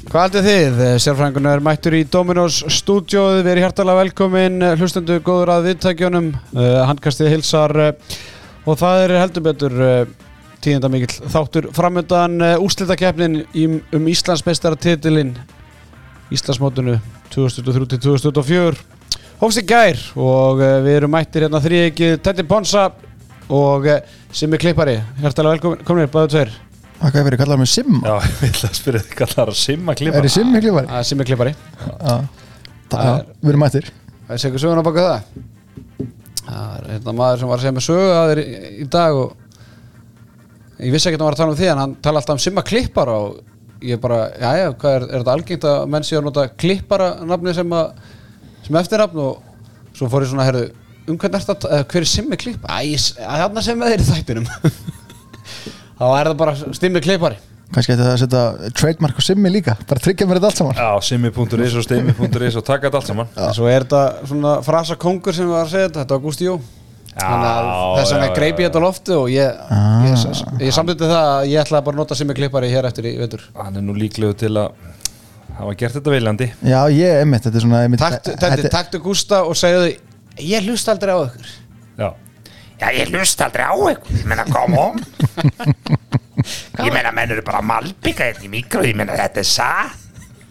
Hvað haldið þið? Sérfræðingurinn mættur í Dominos stúdíóið. Við erum hjartalega velkomin, hlustendur góður að viðtækjunum. Handkastið hilsar og það heldur betur tíðindamikill þáttur framundan. Úrslitakeppnin Íslandsmeistaratitilinn Íslandsmótinu 2023-2024 hófst í gær og við erum mættir hérna þríeykið Teddy Ponsa og Simmi Klippari. Hjartalega velkomin, báðu tveir. Hvað er verið, kallar mig Simma? Já, ég vil að spyrja þig, kallar það Simma Klippari? Er þið Simmi Klippari? Það Simmi Klippari. Já, við erum mættir. Það er segur söguna baka það. Það er hérna maður sem var að segja með sögu að þér í dag og ég vissi ekki að hann var að tala um því en hann tala alltaf um Simma Klippara og ég bara, jæja, hvað er þetta algengt að menn séu að nota Klippara nafni sem eftirnafn og svo fór ég svona, herðu, hvernig er þetta, hver er Simmi Klippara? Þarna sem með þér í þættinum. Þá er það bara Simmi Klippari. Kannski ætti það að setja trademark á Simmi líka, bara tryggja mér þetta allt saman. Já, simmi.is og stimmi.is og taka þetta allt saman. Svo er þetta svona frasa kongur sem var að segja þetta er Augusti Jó. Þannig að þess vegna greip ég þetta á lofti og ég samþykkti það að ég ætlaði bara að nota Simmi Klippari hér eftir í vetur. Hann er nú líklegur til að hafa gert þetta viljandi. Já, þetta er svona... Taktu Gústa og segðu ég hlusta aldrei á ykkur. Já, ég hlusta aldrei á ykkur, ég meina, come on. Ég meina, menn eru bara að malbika hérna í mikro, ég meina, þetta er satt.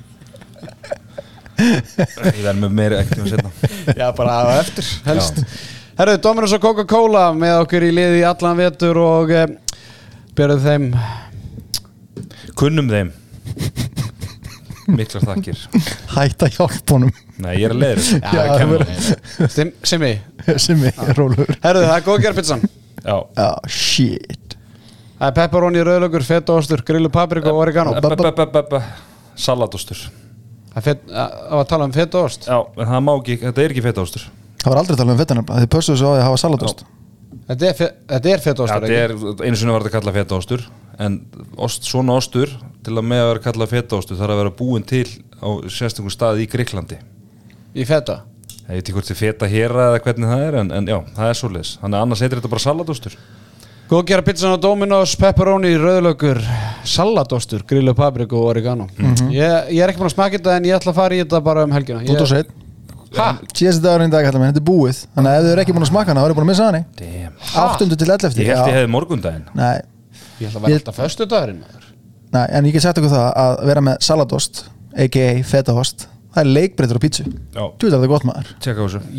Ég verð með meira ekkert um að setja. Já, bara á eftir, helst. Herru, Dominos og Coca-Cola með okkur í liði í allan vetur og björðu þeim. Kunnum þeim. Miklar þakkir. Hætta hjálp honum. Nei, ég er að leiða Já, Simmi, rólur. Herru, það er góðgerðarpizzan. Já, shit. Það er pepperoni, rauðlaugur, fetaostur, grillu papriku og oregano. Salatostur. Það var að tala um fetaost. Já, en það má ekki, þetta er ekki fetaostur. Það var aldrei að tala um fetanum, þið pössuðu svo að þið hafa salatost. Þetta er fetaostur, ekki? Einu sinni var þetta kallað fetaostur, en svona ostur, til að með að vera kallað fetaostur, þarf að vera búin til á sérstökum staði í Grikklandi. Í feta? Ég veit ekki hvort þið feta hér eða hvernig það er, en já, það er svoleiðis. Þannig að annars heitir þetta bara salatostur. Góðgerðarpizzan á Dominos, pepperoni, rauðlaugur, salatostur, grillu papriku og oregano. Ég er ekki búin að smaka þetta en ég ætla að fara í þetta bara um helgina. Út og seitt. Hæ? Síðast dagurinn í dag, þetta er búið. Þannig að ef þið eru ekki búin að smaka hana, þá eru búin að missa hana. 8 til 11. Ég held ég hefði morgundaginn. Nei. Ég ætla að vera alltaf föstudagurinn. Nei, en ég get sagt ykkur það að vera með salatost, a.k.a. fetaost, það er leikbreytur á pítsu. Já. Þú veit að það er gott maður. Tjekka á þessu.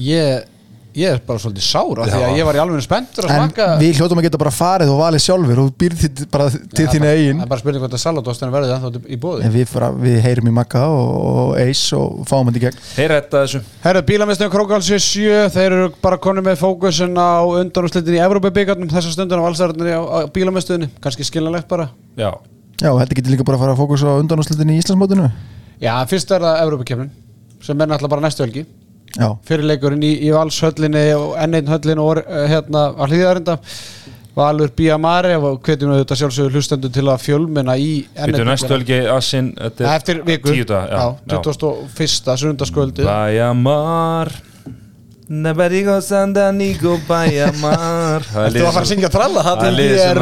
Ég er bara svolítið sár af því að ég var í alveg spenntur að smaka. En við hljótum að geta bara farið og valið sjálfur og býrð bara til þínu eigin. Það er bara spurning hvort að salatostin verði ennþá í boði. En við heyrum í Magga og Ace og fáum þetta í gegn. Þeir retta þessu. Herru, bílamiðstöðin Krókálsi 7, þeir eru bara konum með fókusin á undanúrslitin í Evrópubikarnum þessa stundin á valsararnir á bílamiðstöðinni. Kannski skiljanlegt bara. Já, heldur getur líka bara að fara að fókus á undanúrslitin í Íslandsmótinu? Já, fyrst er það Evrópukeppnin sem er náttúrulega bara næstu helgi. Já. Fyrirleikurinn í Valshöllinni og N1 höllin og hérna að hlýðarinda Valur Bía Mare og hvetjum við þetta sjálfsögur hlustendur til að fjölmenna í N1 næstu helgi Assin eftir viku 10 daga, 21. sunnudagskvöldi Bía Mar Nobody goes under Nico Bía Mar. Þú var að fara að syngja tralla það er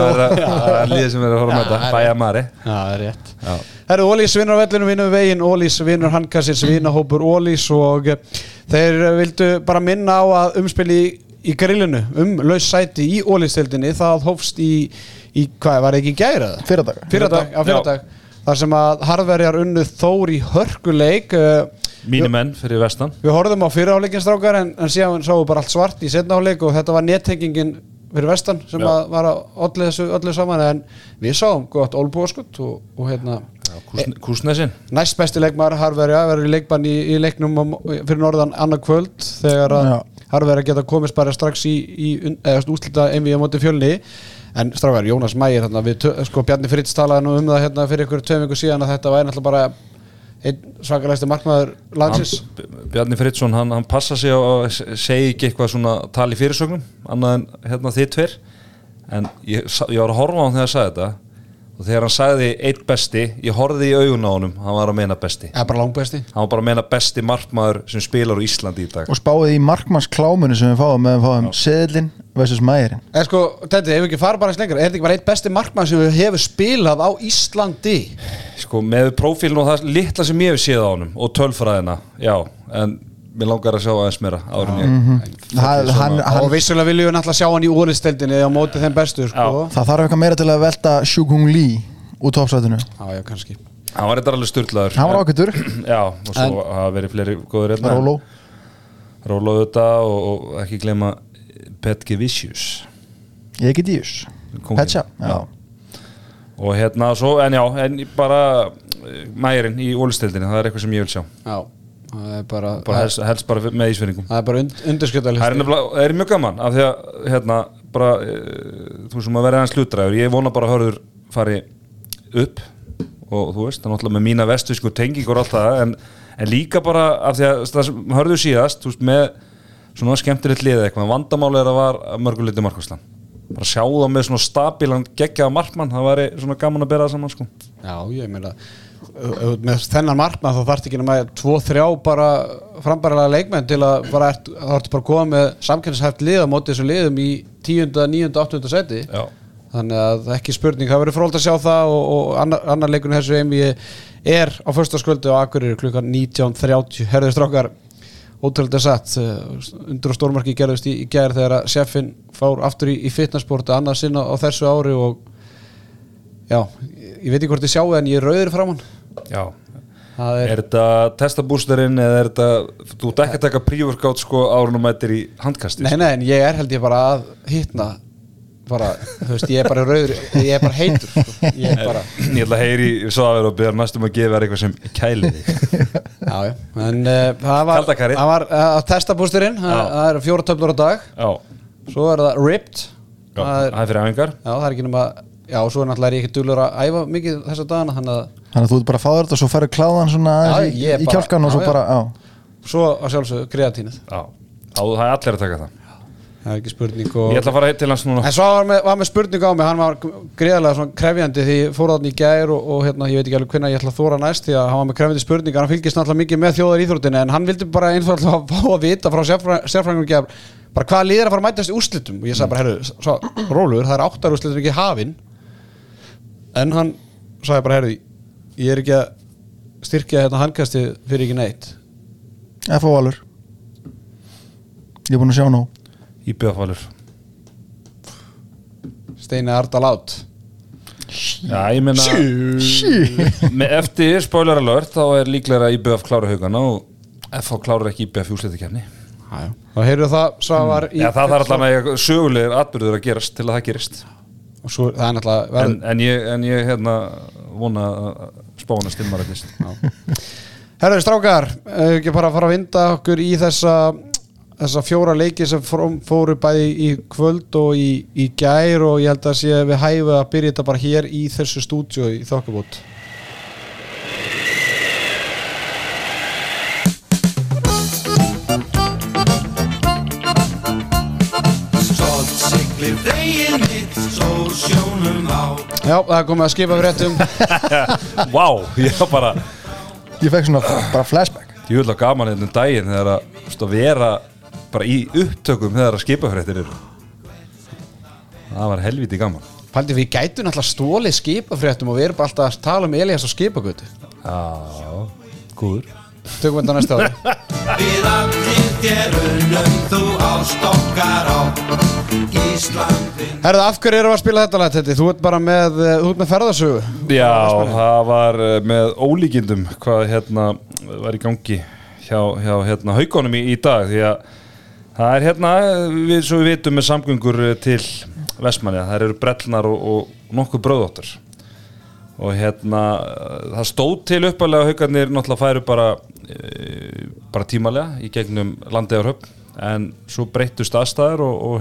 liðið sem er að horfa með þetta Bía Mare. Já, það er rétt. Herru, Ólís vinnur á vellinu, vinnur veginn, Ólís vinnur handkassins, vinnahópur Ólís og þeir vildu bara minna á að umspili í grillinu laus sæti í Ólís-deildinni það hófst í hvað, var það ekki í gær eða? Fyrradag. Þar sem að harðverjar unnu Þór í hörkuleik. Mínir menn fyrir vestan. Við horfðum á fyrraháleikinn strákar en síðan sáum við bara allt svart í seinna hálfleik og þetta var nettengingin fyrir vestan sem að var að olli þessu öllu saman en við sáum gott olbúaskut og hérna Kúsnesin. Næst besti leikmaður Harverja verður í leikbann í leiknum fyrir norðan annað kvöld þegar að Harverja geta komist bara strax í úrslita einvíð á móti Fjölni en strákar Jónas Mægir hérna við Bjarni Fritz talaði nú það hérna fyrir ykkur 2 vikur síðan að þetta var náttúrulega bara einn svakalegsti markmaður landsins. Bjarni Fritzson hann passa sig á að segja ekki eitthvað svona tali fyrirsögnum annað en hérna þið tveir en ég var að horfa á hann þegar að sagði þetta og þegar hann sagði einn besti, ég horfði í augun á honum, hann var að meina besti. Bara langbesti. Hann var bara að meina besti markmaður sem spilar á Íslandi í dag. Og spáði í markmannsklámunu sem við fáum með að fáum seðlinn versus mæðurinn. Sko, þetta ef við ekki fara bara eins lengra, þetta ekki bara einn besti markmann sem við hefur spilað á Íslandi? Sko, með prófílinn og það litla sem ég hef séð á honum og tölfræðina, já, en mér langar að sjá aðeins meira áður en ég. Og vissulega viljum við náttúrulega sjá hann í úrliðsdeildinni á móti þeim bestu, sko. Það þarf eitthvað meira til að velta Shukung Lee úr toppsætinu. Já, kannski. Hann var eitthvað alveg sturlaður. Hann var ágætur. Já, og svo hafa verið fleiri góður hérna. Róló þetta og ekki gleyma Petkevicius. Egidíus. Petja, já. Og hérna svo, en bara mærin í úrliðsdeildinni, það eitthvað sem ég vil sjá. Já. Það bara helst bara með ísverðingum. Það bara undirskjöldalisti. Það er mjög gaman af því að hérna bara þú sem að vera aðeins hlutræður, ég vona bara að Hörður fari upp og þú veist, það er náttúrulega með mína vestfisku tengingur og allt það, en líka bara af því að það sem Hörður síðast, þú veist, með svona skemmtilegt liðið eitthvað, vandamáli að var mörguleiti markvarslan. Bara sjá það með svona stabílan geggjaða markmann, það væri svona gaman að bera það saman, sko. Já, ég meina með þennan markmann þá þarf ekki nema 2-3 bara frambærilega leikmenn til að bara þá ertu bara að koma með samkeppnishæft lið á móti þessum liðum í 10., 9., 8. seti. Já. Þannig að ekki spurning, það verður fróðlegt að sjá það og annar leikurinn þessu er á föstudagskvöldi á Akureyri klukkan 19:30. Herðu strákar, ótrúlega satt undur og stórmarki gerðust í gær þegar sjefinn fór aftur í fitnessport annað sinna á þessu ári og já, ég veit ekki hvort ég sjáu en ég er rauður framann. Já. Er þetta testabústerinn eða er þetta, þú ert ekki að taka pre-workout sko árun og mætir í handkasti? Nei, en ég held ég bara að hitna bara, þú veist, ég er bara rauður, ég er bara heitur sko. Ég ætla að heyri svo að vera og byrja næstum að gefa eitthvað sem kæli þig. Já, en það var að testabústerinn, það er 4 töflur á dag. Já. Svo er það ripped. Já, það er fyrir æfingar. Já, það er ekki nema, já, og svo er náttúrulega ekki duglur að æfa mikið þessa dagana, þannig að þú ert bara að fá þetta og svo færðu kláðan svona í kjálkan og svo bara, Svo að sjálfsögðu kreatínið. Já, það er allir að taka það. Það er ekki spurning Ég ætla að fara til hans núna. En svo var með spurning á mig, hann var greiðlega svona krefjandi því fór þarna í gær og hérna, ég veit ekki alveg hvernig ég ætla að þóra næst því að hann var með krefjandi spurningar, hann fylgist náttúrulega mikið með þjóðaríþróttinni en hann vildi bara einfaldlega fá að vita frá sérfræðingum bara hvaða lið er að fara að mætast í úrslitum og ég sagði bara, heyrðu, svo rólegur, það er 8 úrslitum ekki hafin en hann sagði bara, heyrðu, ég er ekki að styrkja hérna handkastið fyrir ekki neitt. F.O. Valur. Ég er búin að sjá nú. IBF Valur. Steini Ardal átt. Já, ég meina eftir spoiler alert þá er líklega að IBF klára haugana og FH klára ekki IBF í úrslitakeppni. Já. Og heyrðu það Svavar Já, það þarf alltaf að sögulegir atburður að gerast til að það gerist. Og svo það er náttúrulega en ég hérna vona að spána stimmar eitthvað. Já. Herðu strákar, ekki bara að fara að vinda okkur í þessa 4 leiki sem fóru bæði í kvöld og í gær og ég held að sé við hæfi að byrja þetta bara hér í þessu stúdíu í Þokkabót. Já, það er komið að skipa fréttum. Vá, ég fekk svona bara flashback. Ég vil að gaman hérna daginn þegar að vera bara í upptökum þegar að skipafréttir eru. Það var helviti gaman. Paldi, við gætum alltaf stólið skipafréttum og við erum bara alltaf að tala um Elías og skipagötu. Já, góður. Tökum þetta næsta ári. Við allir þérunum þú ástokkar á Íslandin. Herðu, af hverju erum við að spila þetta lag, Tetti? Þú ert bara með ferðasögu. Já, það var með ólíkindum hvað var í gangi hjá haugunum í dag því að það er svo við vitum með samgöngur til Vestmannaeyja, það eru brellnar og nokkuð brauðóttur og það stóð til uppalega að haugarnir náttúrulega færu bara tímalega í gegnum Landeyjahöfn en svo breyttust aðstæður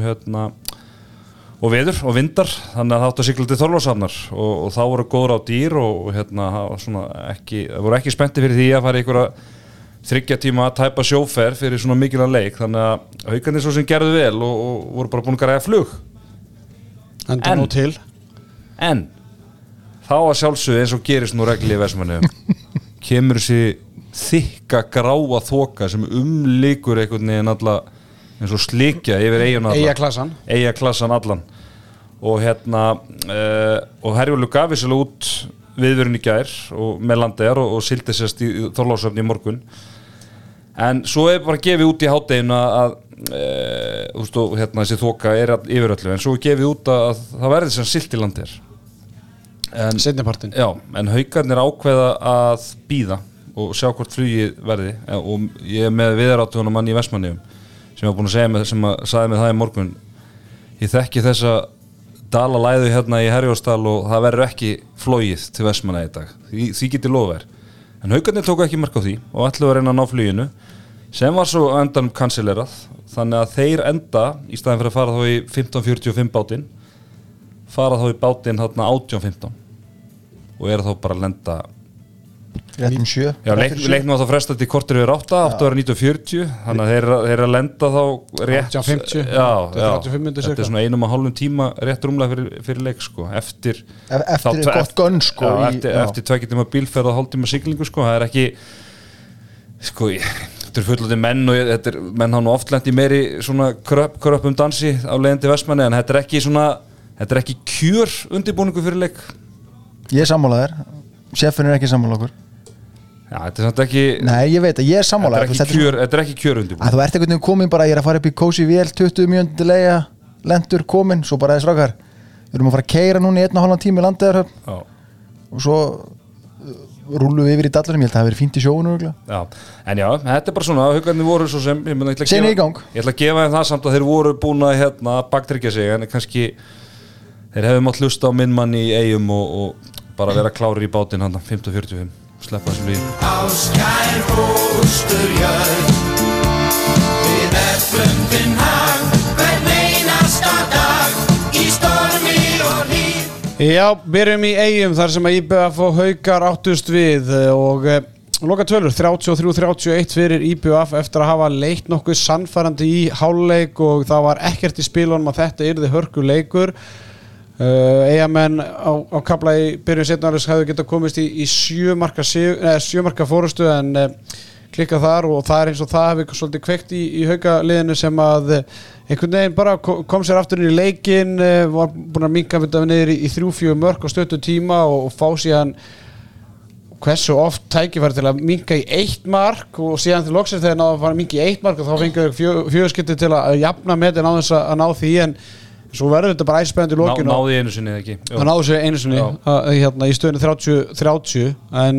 og veður og vindar þannig að það átti að sigla til Þorlákshafnar og þá voru góður á dýr og það voru ekki spennti fyrir því að fara í einhverja 3 tíma að tæpa sjóferð fyrir svona mikilvægan leik þannig að haugarnir svo sem gerðu vel og voru bara búin að græja flug Enda nú til En þá að sjálfsögðu eins og gerist nú regli í Vestmannaeyjum kemur þessi þykka gráa þoka sem umlykur einhvern veginn alla eins og slikja yfir eyjuna allan Eyjaklassan allan og og Herjólfur gaf þessu út viðvörun í gær og með Landeyjar og sildi sérst í Þorlákshöfn í morgun en svo bara gefið út í hádeginu að þessi þoka yfir öllu en svo gefið út að það verði sem silt í Landeyjar seinnipartinn en Haukarnir ákveða að bíða og sjá hvort flugið verði og ég með viðarátugunum mann í Vestmannaeyjum sem var búin að sagði mig það í morgun ég þekki þessa dalalæðu hérna í Herjólfsdal og það verður ekki flogið til Vestmannaeyja í dag því getur lofað en Haukarnir tóku ekki mark á því og ætluðu að reyna að ná fluginu sem var svo endanum kanselerað þannig að þeir enda í staðinn fyrir að fara þá í 15:45 bátinn fara þá í bátinn hérna 18:15 og þá bara að lenda rétt 7 leiknum að það fresta til kortir yfir 8:40 þannig að þeir að lenda þá rétt 8:50 þetta svona 1,5 tíma rétt rúmlega fyrir leik sko eftir gott gunn sko eftir 2 tíma bílferð og hálftíma siglingu sko það ekki sko þetta fullandi menn og menn hafa nú oft lent í meiri svona kröppum dansi á leiðin til Vestmannaeyja en þetta ekki kjör undirbúningu fyrir leik ég sammála þér sjefinn ekki sammála okkur þetta er samt ekki nei ég veit að ég er sammála þetta er ekki kjör undirbúningu þú ert einhvern veginn komin bara ég er að fara upp í Cozy Vél 20 mínútur leiga lendur komin svo bara þess rákar við erum að fara að keyra núna í 1,5 tíma í Landeyjahöfn og svo rúlum við yfir í Dallanum ég held að það hafi verið fínt í sjóinu en þetta er bara svona Haukarnir voru svo sem ég ætla að gefa þeim það samt að þeir voru búin að baktryggja sig en kannski þeir hefðu mátt hlusta á minn mann í Eyjum og bara vera klárir í bátinn handa 15:45 sleppa þessum líð Áskær fósturjörð við eflum þinn hag hvern einasta dag í stormi og hlýð Já, byrjum í Eyjum þar sem að IBF og Haukar áttust við og loka tölur 33-31 fyrir IBF eftir að hafa leikt nokkuð sannfærandi í hálfleik og það var ekkert í spilunum að þetta yrði hörkuleikur Eyjamenn á kafla í byrjun seinna árs hefðu getað komist í 7 marka fórustu en klikkað þar og það eins og það hefði svolítið kveikt í Haukaliðinu sem að einhvern veginn bara kom sér aftur inn í leikinn var búin að minnka niður í 3-4 mörk á stöttu tíma og fá síðan hversu oft tækifæri til að minnka í 1 mark og síðan til loksins þegar náðu að fara að minnka í 1 mark og þá fengur fjögurskipti til að jafna metin á þess að ná því en svo verður þetta bara æsspennandi í lokinu náði einu sinni eða ekki það náði sér einu sinni í stöðinu 30 en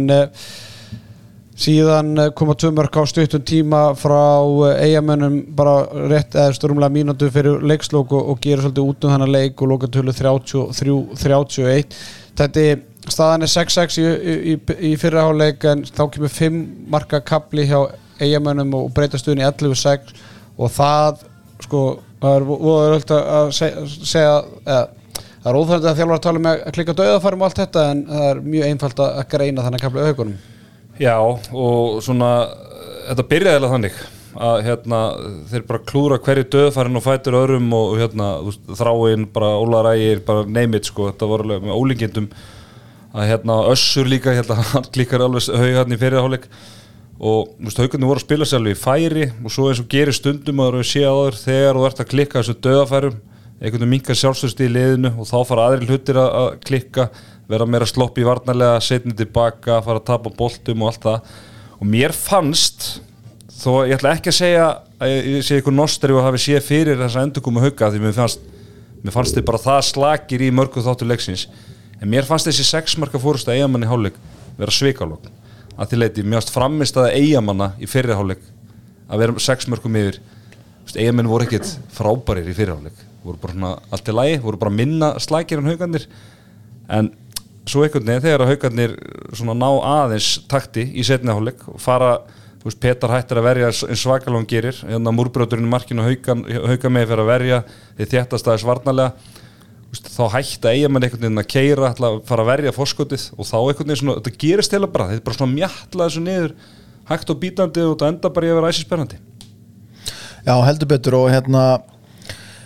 síðan koma 2 mörk á stuttum tíma frá Eyjamönnum bara rétt eða stórumlega mínútu fyrir leikslok og gera svolítið út þennan leik og lokatölu 33-31 þetta staðan 6-6 í fyrri hálfleik en þá kemur 5 marka kafli hjá Eyjamönnum og breyta stöðinu í 11-6 og það sko það er segja það er óþægilegt að þjálfara tala með að klikka dauðafærum og allt þetta en það er mjög einfalt að greina þannig að kafla Haukunum Já og svona þetta byrjaði eða þannig að þeir bara klúra hverju dauðafærin og fætur öðrum og þráinn bara Ólar Ægir bara name it sko þetta voru með ólíkindum að Össur líka hann klikkar alveg Haug í fyrir hálfleik og Haukarnir voru að spila sér alveg í færi og svo eins og gerir stundum að þú sé á þér þegar þú ert að klikka þessu dauðafærum einhvern veginn minkar sjálfstöðst í liðinu og þá fara aðrir hlutir að klikka vera meira slopp í varnarlega setni tilbaka, fara að tapa boltum og allt það og mér fannst þó ég ætla ekki að segja að ég sé eitthvað nostri og hafi séð fyrir þessa endurkomu Hauka því mér fannst þið bara það slakir í mörgu þáttu leiksins en mér fannst þessi 6 marka fórustu Eyjamann í hálfleik vera svikalogn að því leiti mjögst framist að Eyjamanna í fyrri hálfleik að vera 6 mörkum yfir Eyjamenn voru ekkert frábærir í fyrri hálfleik voru bara svona allt í lagi, voru bara minna slækir en Haukarnir en svo einhvern veginn þegar að Haukarnir svona ná aðeins takti í seinni hálfleik og fara, Petar hættir að verja eins svakalega hann gerir, múrbrjóturinn í markinu Hauka með fyrir að verja því þéttast aðeins varnarlega þá hætta Eyjamenn einhvern veginn að keyra að fara að verja forskotið og þá einhvern veginn svona, þetta gerist heila bara, þetta er bara svona mjatla þessu niður, hægt og bítandi og þetta enda bara í að vera æsispennandi Já, heldur betur og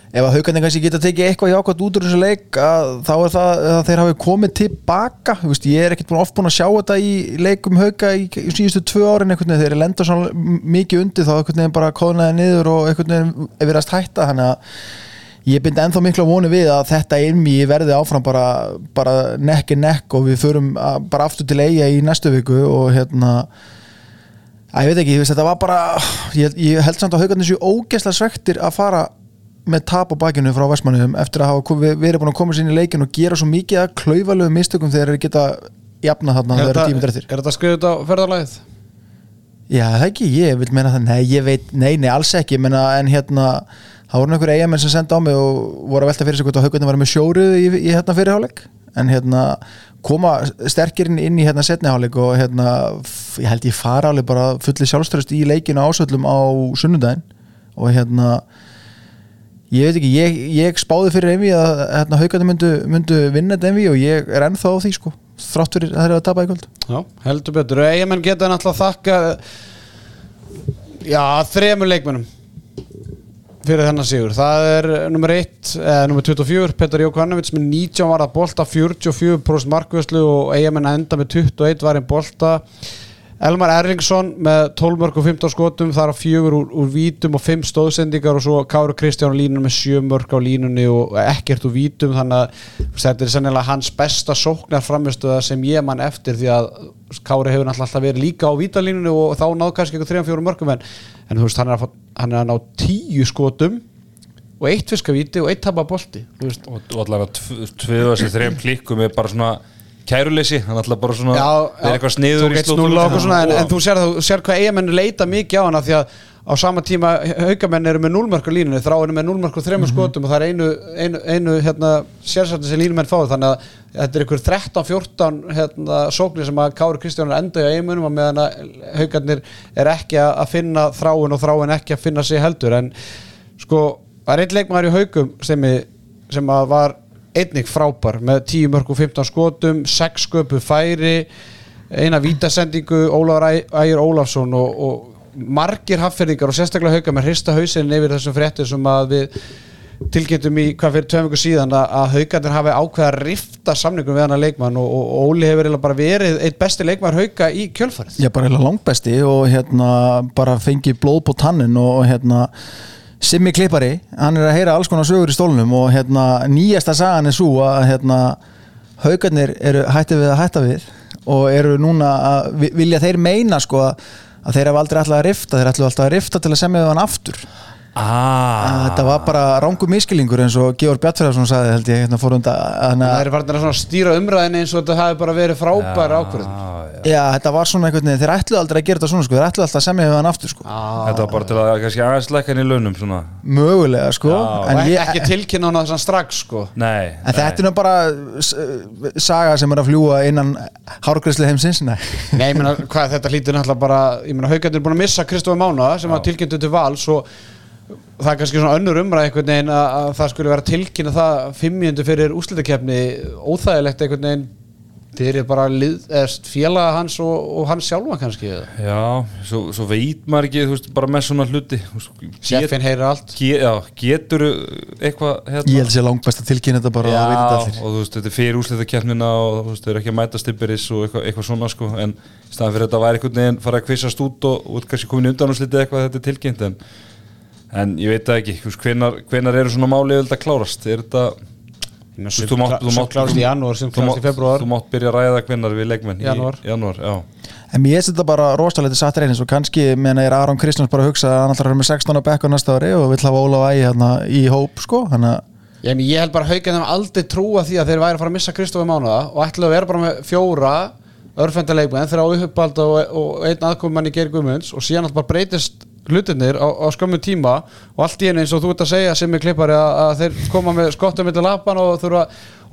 ef að Haukarnir kannski geta tekið eitthvað jákvæmt út úr þessu leik þá það að þeir hafi komið tilbaka, ég ekkert oft búin að sjá þetta í leikum Hauka í síðustu 2 árin einhvern veginn, þeir lenda svona mikið undir þá einhvern veginn bara kóðnaði niður og einhvern veginn verðast hætta, þannig að ég bind ennþá mikla voni við að þetta einmi verði áfram bara nekk og við förum bara aftur til Eyja í næstu viku og ég veit ekki, þetta var bara ég held samt að Haukarnir séu ógeðslega svektir að fara með tap á bakinu frá Vestmannaeyjum eftir að hafa verið búin að koma sér inn í leikin og gera svo mikið að klaufalegu mistökum þegar þeir geta jafna þarna þegar það er 10 mínútur eftir. Er þetta skrifið á ferðalagið? Já, það ekki, ég vil meina það, nei, alls ekki, en það voru einhver Eyjamenn sem senda á mig og voru að velta fyrir sig hvort að Haukarnir var með sjóruð í fyrirháleik, en koma sterkir inn í seinni hálfleik og ég held ég fara alveg bara fulli sjálfstraust í leikinu Ásvöllum á sunnudaginn og ég veit ekki, ég spáði fyrir Envi að Haukarnir myndu vinna þetta Envi og ég er ennþá á því þrátt fyrir að þeir eru að tapa í kvöld. Já, heldur betur. Eyjamenn geta náttúrulega þakka 3 leikmönnum fyrir þennan sigur. Það er nummer 24, Petar Jókanovic með 19 varða bolta, 44% markvörslu og Eyjamenn enda með 21 varðin bolta. Elmar Erlingsson með 12 mörk og 15 skotum, þar á 4 úr vítum og 5 stóðsendingar og svo Kári Kristján á línunni með 7 mörk á línunni og ekkert úr vítum, þannig að þetta er sennilega hans besta sóknarframmistöða sem ég man eftir því að Kári hefur alltaf verið líka á vítalínunni og þá náð kannski eitthvað 3-4 mörkum en þú veist, hann er að ná 10 skotum og 1 fiskavíti og 1 tapa bolti og allavega 2-3 klikkum er bara svona kæruleysi, hann alltaf bara svona er eitthvað sniður í slúttum en þú sér hvað Eyjamenn leita mikið á hana því að á sama tíma Haukamenn eru með 0 mörk á línunni, Þráin er með 0 mörk og 3 skotum og það er einu sérsætni sem línumenn fáið, þannig að þetta er ykkur 13-14 sóknir sem að Kári Kristján er enda í Eyjamönnum og meðan að Haukarnir er ekki að finna Þráin og Þráin ekki að finna sig heldur, en það er einn leikmaður í Haukum sem að var einnig frábær með 10 mörk og 15 skotum, 6 sköpu færi, eina vítasendingu, Ólafur Ægir Ólafsson og margir hafnfirðingar og sérstaklega Haukamenn hrista hausinn yfir þessum fréttum sem að við tilkynntum í hvað fyrir 2 vikur síðan að Haukarnir hafi ákveða að rifta samningum við hana leikmann og Óli hefur bara verið eitt besti leikmaður Hauka í kjölfarið. Já, bara langbesti og bara fengi blóð på tannin og Simmi Klippari, hann er að heyra alls konar sögur í stólnum og nýjasta sagan er svo að Haukarnir eru hættið við að hætta við og eru núna að vilja þeir meina að þeir hafa aldrei ætlað að rifta, þeir ætlu alltaf að rifta til að semja við hann aftur. Þetta var bara rangur miskilningur eins og Georg Bjartfræðarsson sagði held ég það er farin að stýra umræðinni eins og þetta hafi bara verið frábær ákvörðun. Já, þetta var svona einhvern veginn, þeir ætluðu aldrei að gera þetta svona þeir ætluðu alltaf að semja við hann aftur Þetta var bara til að kannski aðeins lækka hann í launum svona. Mögulega en ekki tilkynna hann það strax Nei, en þetta er nú bara saga sem er að fljúa innan hárgreiðslu heimsins Nei, hvað þetta hlýtur náttúrulega bara Haukarnir er búin að missa Kristófer Mána sem var tilkynntur til Vals og það er kannski svona önnur umræð einhvern veginn að það skulle vera tilkynna það 5 mínútur fyrir úrslitakeppni óþægilegt einhvern veginn þeir eru bara félaga hans og hans sjálfa kannski Já, svo veit maður ekki þú veist, bara með svona hluti Sjefinn heyrir allt Getur eitthvað Ég held sér langt best að tilkynna þetta bara og þú veist, þetta er fyrir úrslitakeppnina og þú veist, þau eru ekki að mæta stippiris og eitthvað svona en í staðan fyrir þetta væri einhvern veginn fara að kvissast út og kannski komin undan úrslitið eitthvað þetta er tilkynnt en ég veit það ekki, hvenær eru svona máli að klárast er þetta Þú mátt klárast í janúar sem klárast í februar Þú mátt byrja að ræða hvenær við leikmenn í janúar, já En mér setja bara rosalega satt reynis og kannski meina er Aron Kristjáns bara að hugsa að hann alltaf er með 16 á bekku næsta ári og vill hafa Ólaf Ægi í hóp Ég held bara Haukarnir aldrei trúa því að þeir væri að fara að missa Kristófer Mána og ætlaðu að vera bara með 4 örfenda leikmenn þeir á uppalda og einn aðkomumann í Geir Guðmunds og síðan alltaf bara breytist hlutirnir á skömmu tíma og allt í einu eins og þú ert að segja sem er klippari að þeir koma með skottum milli lapan og þurfa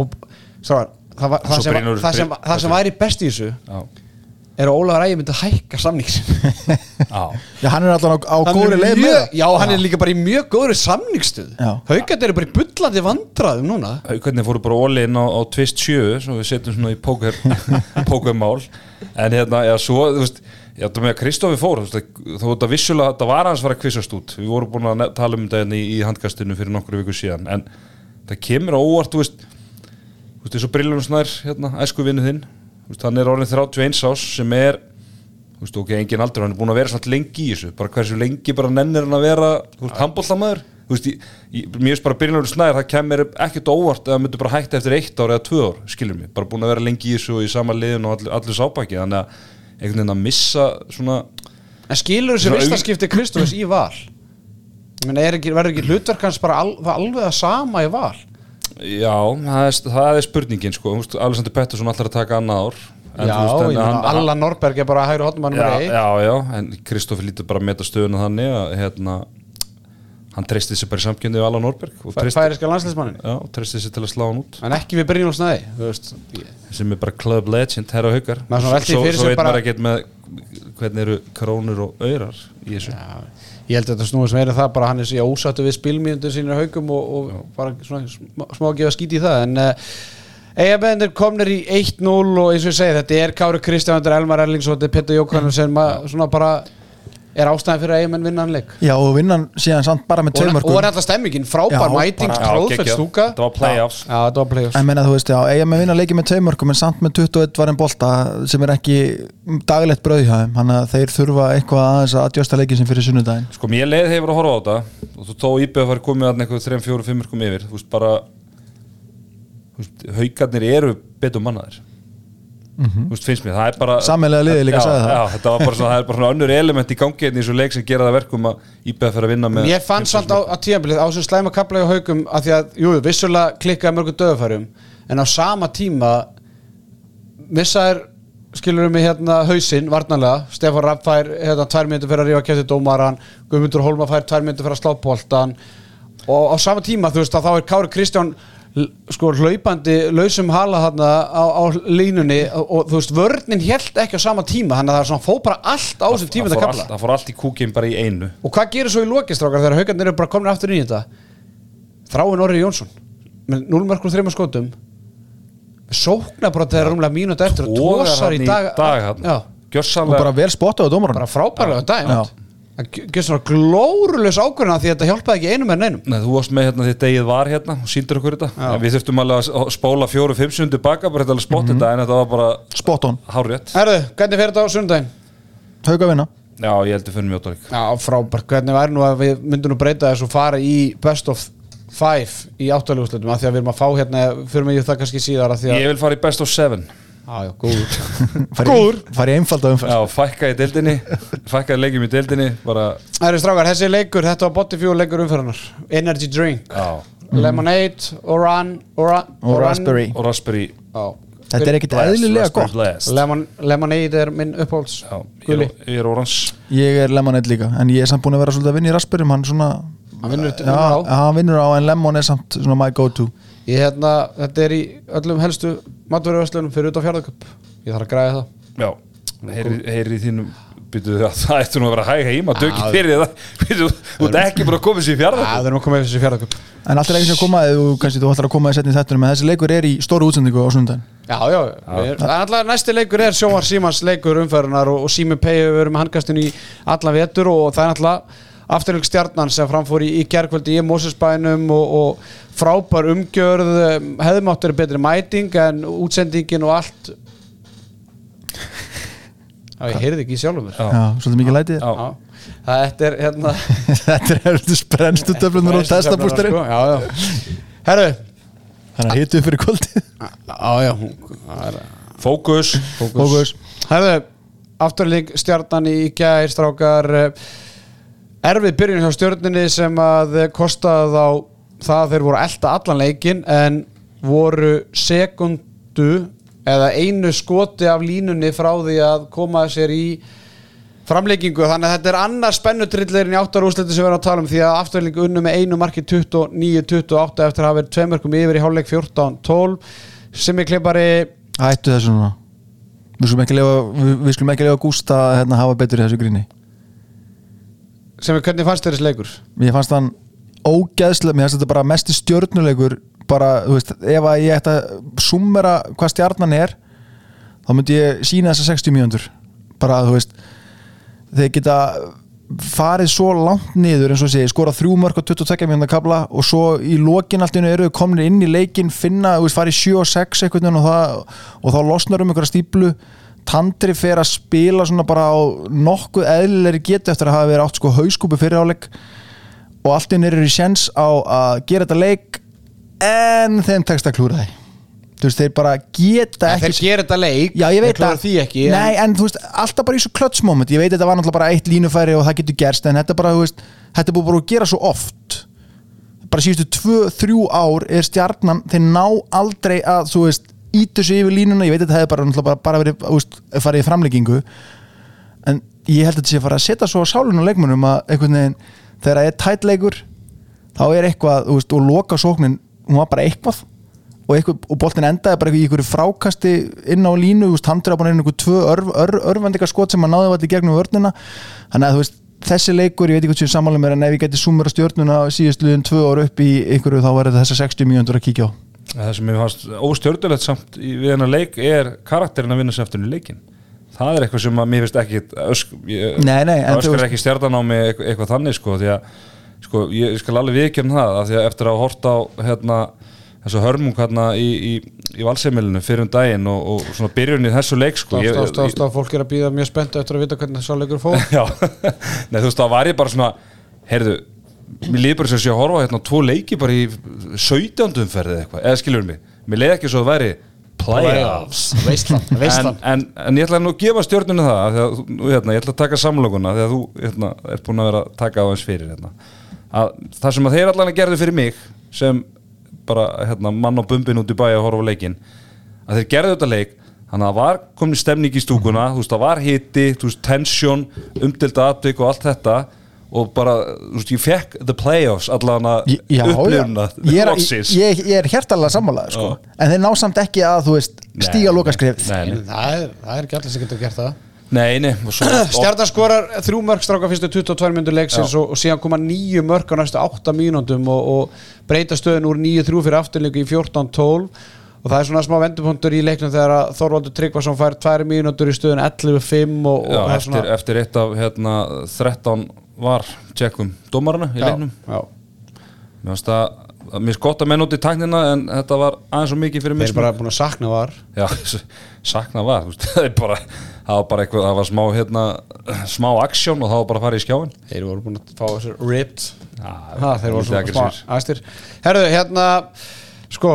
það sem væri best í þessu er að Ólafur Ægir myndi að hækka samningsin Já, hann er alltaf á góðri leið með það Já, hann er líka bara í mjög góðri samningsstuð Haukarnir eru bara í bullandi vandræðum núna Haukarnir fóru bara all in á twist 7 svo við setjum svona í pókermál en svo, þú veist Já, það með að Kristófi fór, þó þetta vissulega, þetta var hans að fara að kvissast út. Við vorum búin að tala þetta í handkastinu fyrir nokkru viku síðan, en það kemur á óvart, þú veist, eins og Brynjólfur Snær, æskuvinur þinn, hann orðinn 31 árs sem ok, engin aldur, hann búin að vera svona lengi í þessu, bara hversu lengi bara nennir hann að vera, handboltamaður. Mér finnst bara Brynjólfur Snær, það kemur ekkert óvart að það myndi bara hætta eftir 1 ár eða 2 ár, skilur mig, bara búin að vera lengi í þessu og í sama liðin og allir sábæki, þannig að einhvern veginn að missa svona. En skilur þessi vistaskipti Kristófs í Val? Verður ekki hlutverk hans bara alveg það sama í Val? Já, það spurningin sko. Alexander Pettersson ætlar að taka annað ár. Allan Norberg bara hægri hotmann Já, en Kristófur lítur bara að meta stöðuna þannig að hann treystið sér bara í samkynni við Allan Norberg færiska landsliðsmannin og treystið sér til að slá hann út en ekki við Brynjólfur Snæði sem bara club legend herra og haukar svo veit maður ekkert með hvernig eru krónur og aurar í þessu ég held að þetta snúið sem það bara hann í ósattu við spilmínundur sínir haukum og bara smá að gefa skít í það en Eyjamenn komnir í 1-0 og eins og ég segi þetta Kári Kristján, Elmar Erlings og Petur Jókann sem svona bara ástæðan fyrir að Eyjamenn vinna hann leik Já og vinna hann síðan samt bara með 2 mörkum og alltaf stemmingin, frábær mæting tróðfell stúka það var playoffs ég meina þú veist Eyjamenn vinna leiki með 2 mörkum en samt með 21 var einn bolta sem ekki daglegt brauð hjá þeim þannig að þeir þurfa eitthvað aðeins að adjusta leikin sem fyrir sunnudaginn Sko mér leið hefur að horfa á þetta og þú tóð íbjöð að fara komið að eitthvað 3-4-5 mörkum yfir þú veist bara haukarnir eru betur mannaðir Þú veist, finnst mér, það bara sameiginlega liðið líka sagði það Já, þetta var bara svona, það bara svona önnur element í gangi í þessu leik sem gera það verkum að IBF fyrir að vinna með Ég fann samt á tímabilið á sem slæma kafla í haukum að því að, vissulega klikkaði mörgum döðafærum en á sama tíma missaðir, skilur mig hausinn, varnarlega Stefán Rapp fær 2 mínútur fyrir að rífa kefti dómaran Guðmundur Hólma fær 2 mínútur fyrir að slá boltan og á sama tíma, þú veist, að þá Kári Kristján sko hlaupandi lausum hala þarna á línunni og þú veist vörnin hélt ekki á sama tíma þannig að það fór bara allt á þessum tíma það fór allt í kúkinn bara í einu og hvað gerir svo í lokistrákar þegar haukarnir eru bara komin aftur inn í þetta Þráinn Orri Jónsson með 0 mörkum 3 skotum sóknar bara þegar rúmlega mínútu eftir og tósar í dag og bara vel spottað á dómarann bara frábærlega dag það gerði svona glórulegs ákvörðina því að þetta hjálpaði ekki einum en einum Nei, þú varst með því degið var og sýndur okkur þetta en við þurftum alveg að spóla 4-5 sundur baka bara þetta að spotta þetta en þetta var bara spot on hárrétt Herðu, hvernig fer þetta á sundaginn? Hauka vinna Já, ég held að finnum mjótarík Já, frábært, hvernig væri nú að við myndum breyta þess og fara í best of 5 í áttaluguslutum af því að við erum að fá fyrir mig það kannski síðar Ég vil fara í best of 7 Já, góður Fari einfalda umferð Já, fækkaði deildinni Fækkaði leikjum í deildinni Það eru strákar, þessi leikur, þetta var Botifjúl leikur umferðarnar Energy drink Lemonade, og Raspberry Þetta ekkert eðlilega gott Lemonade minn uppáhalds Ég orange Ég Lemonade líka, en ég samt búin að vera svolítið að vinna í Raspberry hann svona hann vinnur á en Lemon samt svona my go to Þetta í öllum helstu matvöruverslunum fyrir út á Fjarðarkupp ég þarf að græða það Já, heyri í þínum það ættu nú að vera hæg heima dökið fyrir það þú ert ekki bara að koma sér í Fjarðarkupp það er nú að koma þessi Fjarðarkupp en alltaf ekki sem komaði, þú ætlar að koma í setni þettunum en þessi leikur í stóru útsendingu á sunnudaginn alltaf næsti leikur Sjónvar Símans leikur umferðunar og Sími Pei við erum með handkastinu í allan vetur og það alltaf Afturhjálp Stjarnan sem framfór í gærkvöldi í Mosesbænum og frábær umgjörð hefðum átt verið betri mæting en útsendingin og allt ég heyrði ekki í sjálfum mér svolítið mikið lætið þetta þetta er sprenstu töflunar og testabústurinn herru þannig að hitu fyrir kvöldið fókus herru Afturhjálp Stjarnan í gær strákar erfið byrjun hjá Stjörnunni sem að kostaði á það að þeir voru að elta allan leikinn en voru sekundu eða einu skoti af línunni frá því að koma sér í framleikingu þannig að þetta er annar spennutrillir í áttarúrslitin sem við erum að tala því að Afturhjálp unnu með einu marki 29-28 eftir að hafa verið 2 mörkum yfir í hálfleik 14-12 sem klippari hættu þessu núna við skulum ekki lefa Gústa að hafa betur í þessu gríni hvernig fannst þér þessi leikur? Mér fannst hann ógeðslega mér fannst þetta bara mesti stjörnuleikur bara, þú veist, ef að ég ætti að summera hvað Stjarnan þá myndi ég sína þessa 60 mínútur bara, þú veist, þeir geta farið svo langt niður eins og segi, skora 3 mörk á 22 mínútna kafla og svo í lokin allt í einu eru komnir inn í leikinn, finna, farið 7-6 einhvern veginn og þá losnar einhverja stíplu. Tandri fer að spila svona bara á nokkuð eðlilegri getu eftir að hafa verið átt sko hauskúpu fyrir áleik og allt í einu eru í séns á að gera þetta leik en þeim tekst að klúra þeim. Þú veist, þeir bara geta ekki... Þeir gera þetta leik, já, ég veit það því ekki. Nei, en þú veist, alltaf bara í svo klötsmoment. Ég veit þetta var náttúrulega bara eitt línufæri og það getur gerst, en þetta bara, þú veist, þetta er búið bara að gera svo oft. Bara síðustu 2-3 ár er Stjarnan, þeir ná aldrei að, þú veist, ítu sig yfir línuna. Ég veit þetta hefði bara verið, þú veist, farið í framleggingu. En ég held að þetta sé að fara að setja svo á sálinu á leikmönnum að einhvern veginn, þegar það er tætt leikur, þá er eitthvað, þú veist, og loka sóknin, hún var bara eitthvað og boltin endaði bara í einhverju frákasti inn á línu, þú veist, Tandri á bara inn einhverju 2 örvendingaskot sem að náði þetta í gegnum vörnina, þannig að þú veist þessi leikur, ég veit ekki hvað sem sammála mér en ef ég geti sumera Stjörnuna síðastliðin 2 ár upp í einhverju þá var þetta þessa 60 mínútur að kíkja á. Það sem ég fannst óstjörnulegt samt við hennar leik er karakterin að vinna sér eftir í leikin. Það er eitthvað sem að mér finnst ekki öskar ekki Stjarnan á mig eitthvað þannig sko, því að sko, ég skal alveg viðurkenna það að því að eftir að horta á þessu hörmung hérna í Valsheimilinu fyrir daginn og svona byrjun í þessu leik sko. Fólk er að bíða mjög spennt eftir að vita hvernig þessu leikur fór. Já, nei þú veist, þá var ég bara svona, heyrðu, mér líður bara sem að horfa hérna 2 leiki bara í 17. umferð eða eitthvað, eða skilur mér leið ekki svo að væri playoffs. Veistland. En ég ætla nú að gefa Stjörnunni það, hérna, ég ætla að taka samlokuna, þegar þú hérna, er búin að vera að taka á eins fyrir hérna. Að það sem að þeir allan gerðu fyrir mig sem bara hérna, mann á bumbin út í bæ að horfa á leikinn að þeir gerðu þetta leik þannig að það var komin stemning í stúkuna þú veist það var hiti, þú veist tension umdeilt atvik og allt þetta og bara, þú veist ég fekk the playoffs allan að upplifuna ég er hjartalega sammálaður sko. En þeir ná samt ekki að þú veist stíga lokaskref. Það er ekki allir sem getur gert það. Nei. Stjarnan skorar 3 mörk stráka fyrstu 22 mínútur leiksins og síðan koma 9 mörk á næstu 8 mínútum og breyta stöðun úr 9-3 fyrir afturleiku í 14-12 og það er svona smá vendupunktur í leiknum þegar Þorvaldur Tryggvason fær 2 mínútur í stöðun 11-5 og það er svona eftir eitt af 13 var tjekkum dómarana í leiknum. Mér finnst það mér gott að menn út í tæknina en þetta var aðeins svo mikið fyrir mig. Þeir bara búin að sakna var. Já, sakna var, þú veist, það var bara eitthvað, það var smá hérna, smá aksjón og það var bara að fara í skjáin. Þeir voru búin að fá sér ripped. Þeir voru svona smá aðstyr. Herðu, hérna, sko,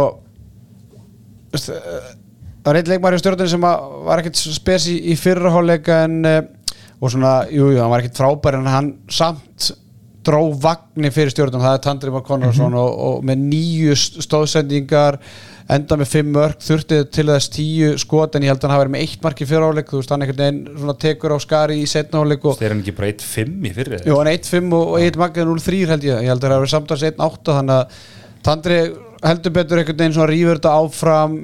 það var einn leikmaður í Stjörnunni sem var ekkert spes í fyrra hálfleika en, og svona, hann var ekkert frábær en hann samt dró vagni fyrir Stjörnum, það er Tandri Már Konráðsson og með 9 stóðsendingar enda með 5 mörk, þurfti til þess 10 skot en ég held að hann hafi verið með 1 mark í fyrra hálfleik, þú veist hann einhvern veginn svona tekur á skari í seinna hálfleik og þeir hann ekki bara 1-5 í fyrra? Jú, hann 1-5 og 1 mark 0-3 held ég held að það hafi verið samtals 1-8 þannig að Tandri heldur betur einhvern veginn svona rífur þetta áfram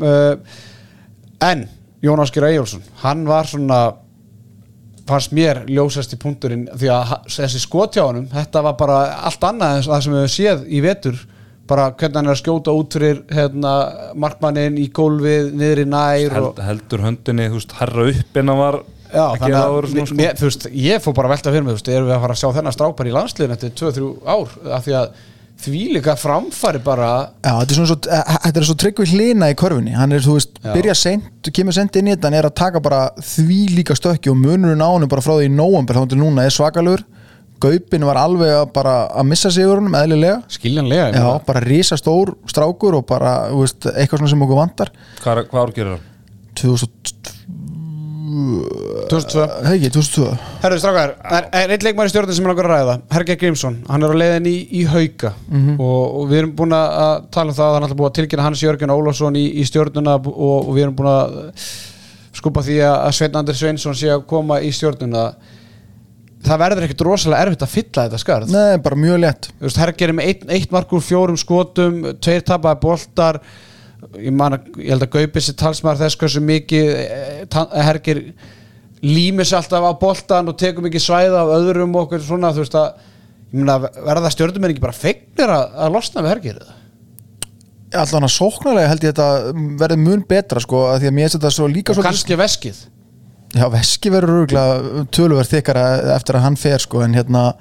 en Jón Ásgeir Eyjólfsson, hann var svona fannst mér ljósast í punkturinn því að þessi skotjáðunum þetta var bara allt annað en það sem við hefum séð í vetur bara hvernig hann er að skjóta út fyrir hérna, markmanninn í gólfið niður í nær heldur höndinni, þú veist, herra upp en hann var já, þannig að þú veist, ég fór bara að velta fyrir mig, þú veist, erum við að fara að sjá þennan strákar í landsliðin eftir 2-3 ár af því að því líka framfæri bara já, þetta er svo Tryggvi Hlina í körfunni hann er, þú veist, byrja seint kemur seint inn í þetta, hann er að taka bara því líka stökki og munurinn á hann bara frá því í nóvember þá til núna er svakalur Gaupin var alveg að missa sig úr honum eðlilega, skiljanlega já, bara risa stór strákur og bara, þú veist, eitthvað svona sem okkur vantar hvað ár gerir það? 2002 Herðu strákar, er einn leikmaður í Stjörnunni sem er langar að ræða Hergeir Grímsson, hann er á leiðin í Hauka og við erum búin að tala um það hann er alltaf búin að tilkynna Hans Jörgen Ólafsson í Stjörnuna og við erum búin að skupa því að Sveinn Andri Sveinsson sé að koma í Stjörnuna það verður ekkert rosalega erfitt að fylla þetta skarð nei, bara mjög létt Hergeir er með 1 mark úr 4 skotum 2 tapaði boltar ég held að Gaupi sér talsmaður þess hversu mikið Hergeir límir sér alltaf á boltan og tekur mikið svæða af öðrum og okkur svona þú veist að ég meina verða Stjörnumenn ekki bara fegnir að losna við Hergeir allan að sóknarlega held ég þetta verði mun betra sko að því að mér þetta svo líka og kannski veskið Já, veski verður örugglega töluvert þykkara eftir að hann fer sko, en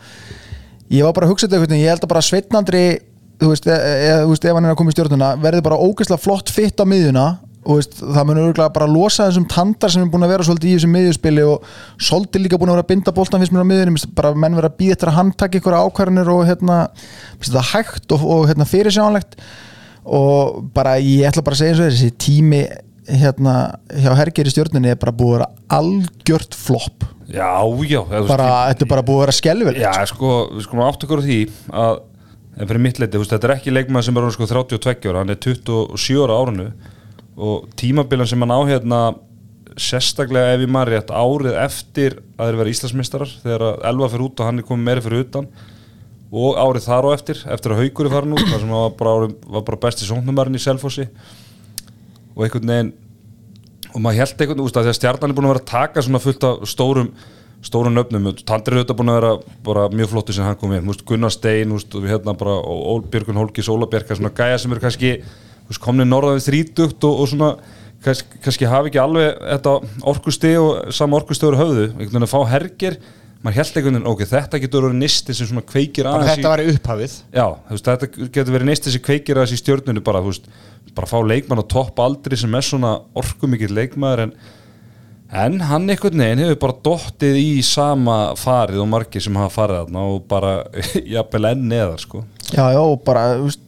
ég var bara að hugsa þetta, ég held að bara Sveinn Andri, þú veist, ef hann að koma í stjórnuna, verði bara ógeðslega flott fitt á miðjuna, og það mun örugglega bara losa þessum tandar sem búin að vera svolítið í þessum miðjuspili, og svolítið líka búin að vera að binda boltan fyrst mér á miðjunum, bara menn vera að bíða eftir að hann taki einhverja ákvarðanir, og það hægt og fyrirsjáanlegt, og bara ég ætla bara að segja eins og þessi tími hjá Hergeir í stjórninni er bara búið að vera algjört flopp. Já, bara, þetta er bara búið að vera skelfilegt. Já, sko, við skulum átta okkur á því að, en fyrir mitt leyti, þetta er ekki leikmaður sem er sko 32 ára, hann er 27 ára árinu, og tímabilan sem hann á sérstaklega ef ég maður rétt árið eftir að þeir vera Íslandsmeistarar, þegar Elva fyrir út og hann er komið meira fyrir utan, og árið þar á eftir að Haukur er farin út, þar sem var bara besti sóknarmaðurinn í Selfossi, og einhvern veginn, og maður held einhvern veginn, þegar Stjarnan er búin að vera að taka svona fullt af stórum nöfnum, Tandri er auðvitað búin að vera bara mjög flottur sem hann kom inn, Gunnar Stein, og við bara, og Björgun Hólkis, Ólabjerg, svona gæja sem eru kannski komnir norðan við 30 og svona kannski hafi ekki alveg þetta orkustig og sama orkustöður höfðu, einhvern veginn að fá Hergeir, maður held einhvern veginn, ok, þetta getur verið nisti sem svona kveikir aðeins þetta var í upphafið. Já, þetta getur verið nisti sem kveikir aðeins í stjörnunni bara, bara fá leikmann á topp aldri sem er svona orkumikill leikmaður, en hann einhvern veginn hefur bara dottið í sama farið og margir sem hafa farið þarna og bara jafnvel enn neðar sko. Já, bara,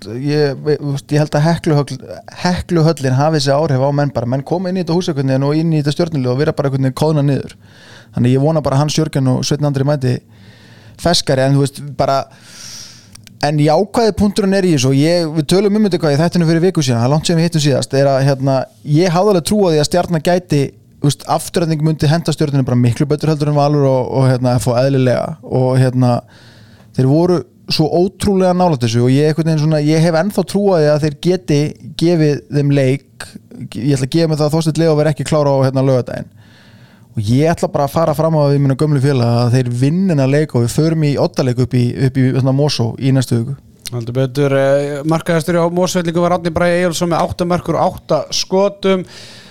ég held að Hekluhöllin hafi þessi áhrif á menn koma inn í þetta húsakvöndin og inn í þetta stjörnulega og vera bara einhvern veginn kóðna niður. Þannig ég vona bara Hans Jörgen og Sveinn Andri mæti feskari, en þú veist bara, en jákvæði punkturinn er í þessu, og við tölum þetta hvað í þættinu fyrir viku síðan, það er langt sem við hittum síðast, er að ég hafði alveg trú á því að Stjarnan gæti, afturræðing myndi henda Stjörnunni bara miklu betur heldur en Valur og fá eðlilega, og þeir voru svo ótrúlega nálægt þessu, og ég hef ennþá trú á því að þeir geti gefið þeim leik, ég ætla að gefa mig það að Þorsteinn Leó verði ekki klára á laugardaginn, og ég ætla bara að fara fram á því minna gömlu félag að þeir vinnina leik og við förum í oddaleik upp í Mosó í næstu viku. Haldur betur, markahæstur á Mosfellingu var Árni Bragi Eyjólfsson með 8 mörkur og 8 skotum,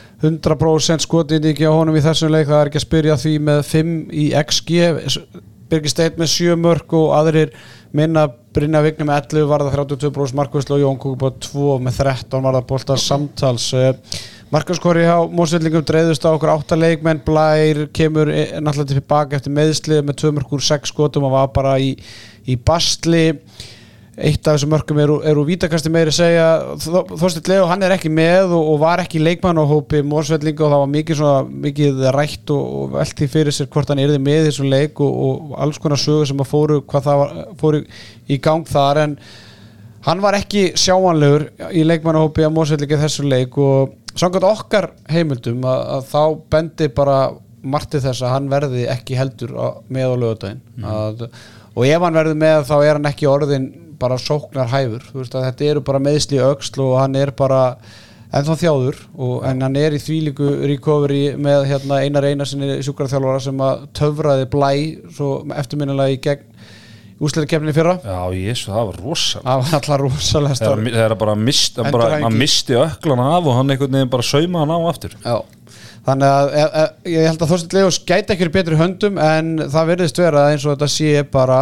100% skotið ekki á honum í þessum leik, það er ekki að spyrja því með 5 í XG, Birgir Steinn með 7 mörk og aðrir minna, Brynja Vigni með 11 varða 32% markvæslu og Jón Kúkubá 2 með 13 varða bolta samtals. Markaskori á Mosfellingum dreifðust á okkur 8 leikmenn, Blær kemur náttúrulega tilbaka eftir meiðsli með 2 mörk úr 6 skotum og var bara í basli. Eitt af þessum mörkum eru vítakasti meiri segja. Þorsteinn Leó, hann er ekki með og var ekki leikmann á hópi Mosfellingu og það var mikið rætt og velti fyrir sér hvort hann yrði með í þessum leik og alls konar sögur sem að fóru í gang þar, en hann var ekki sjáanlegur í leikmannahópi á Mosfellingu þessum leik, og samkvæmt okkar heimildum að þá bendi bara margt til þess að hann verði ekki heldur með á laugardaginn, og ef hann verður með þá er hann ekki orðin bara sóknar hæfur, þú veist að þetta eru bara meiðsli í öxl og hann er bara ennþá þjáður, en hann er í þvílíku recovery með Einar Einarssoni sjúkraþjálfara sem að töfraði Blæ svo eftirminnilega í gegn úrslitakeppninni fyrra. Já, Jésu, það var rosalega. Það var alltaf rosalega starf. Það er bara hann misti öklan af og hann einhvern veginn bara sauma hann á aftur. Já. Þannig að ég held að Þorsteinn Leó gæti ekki betri höndum, en það virðist vera eins og þetta sé bara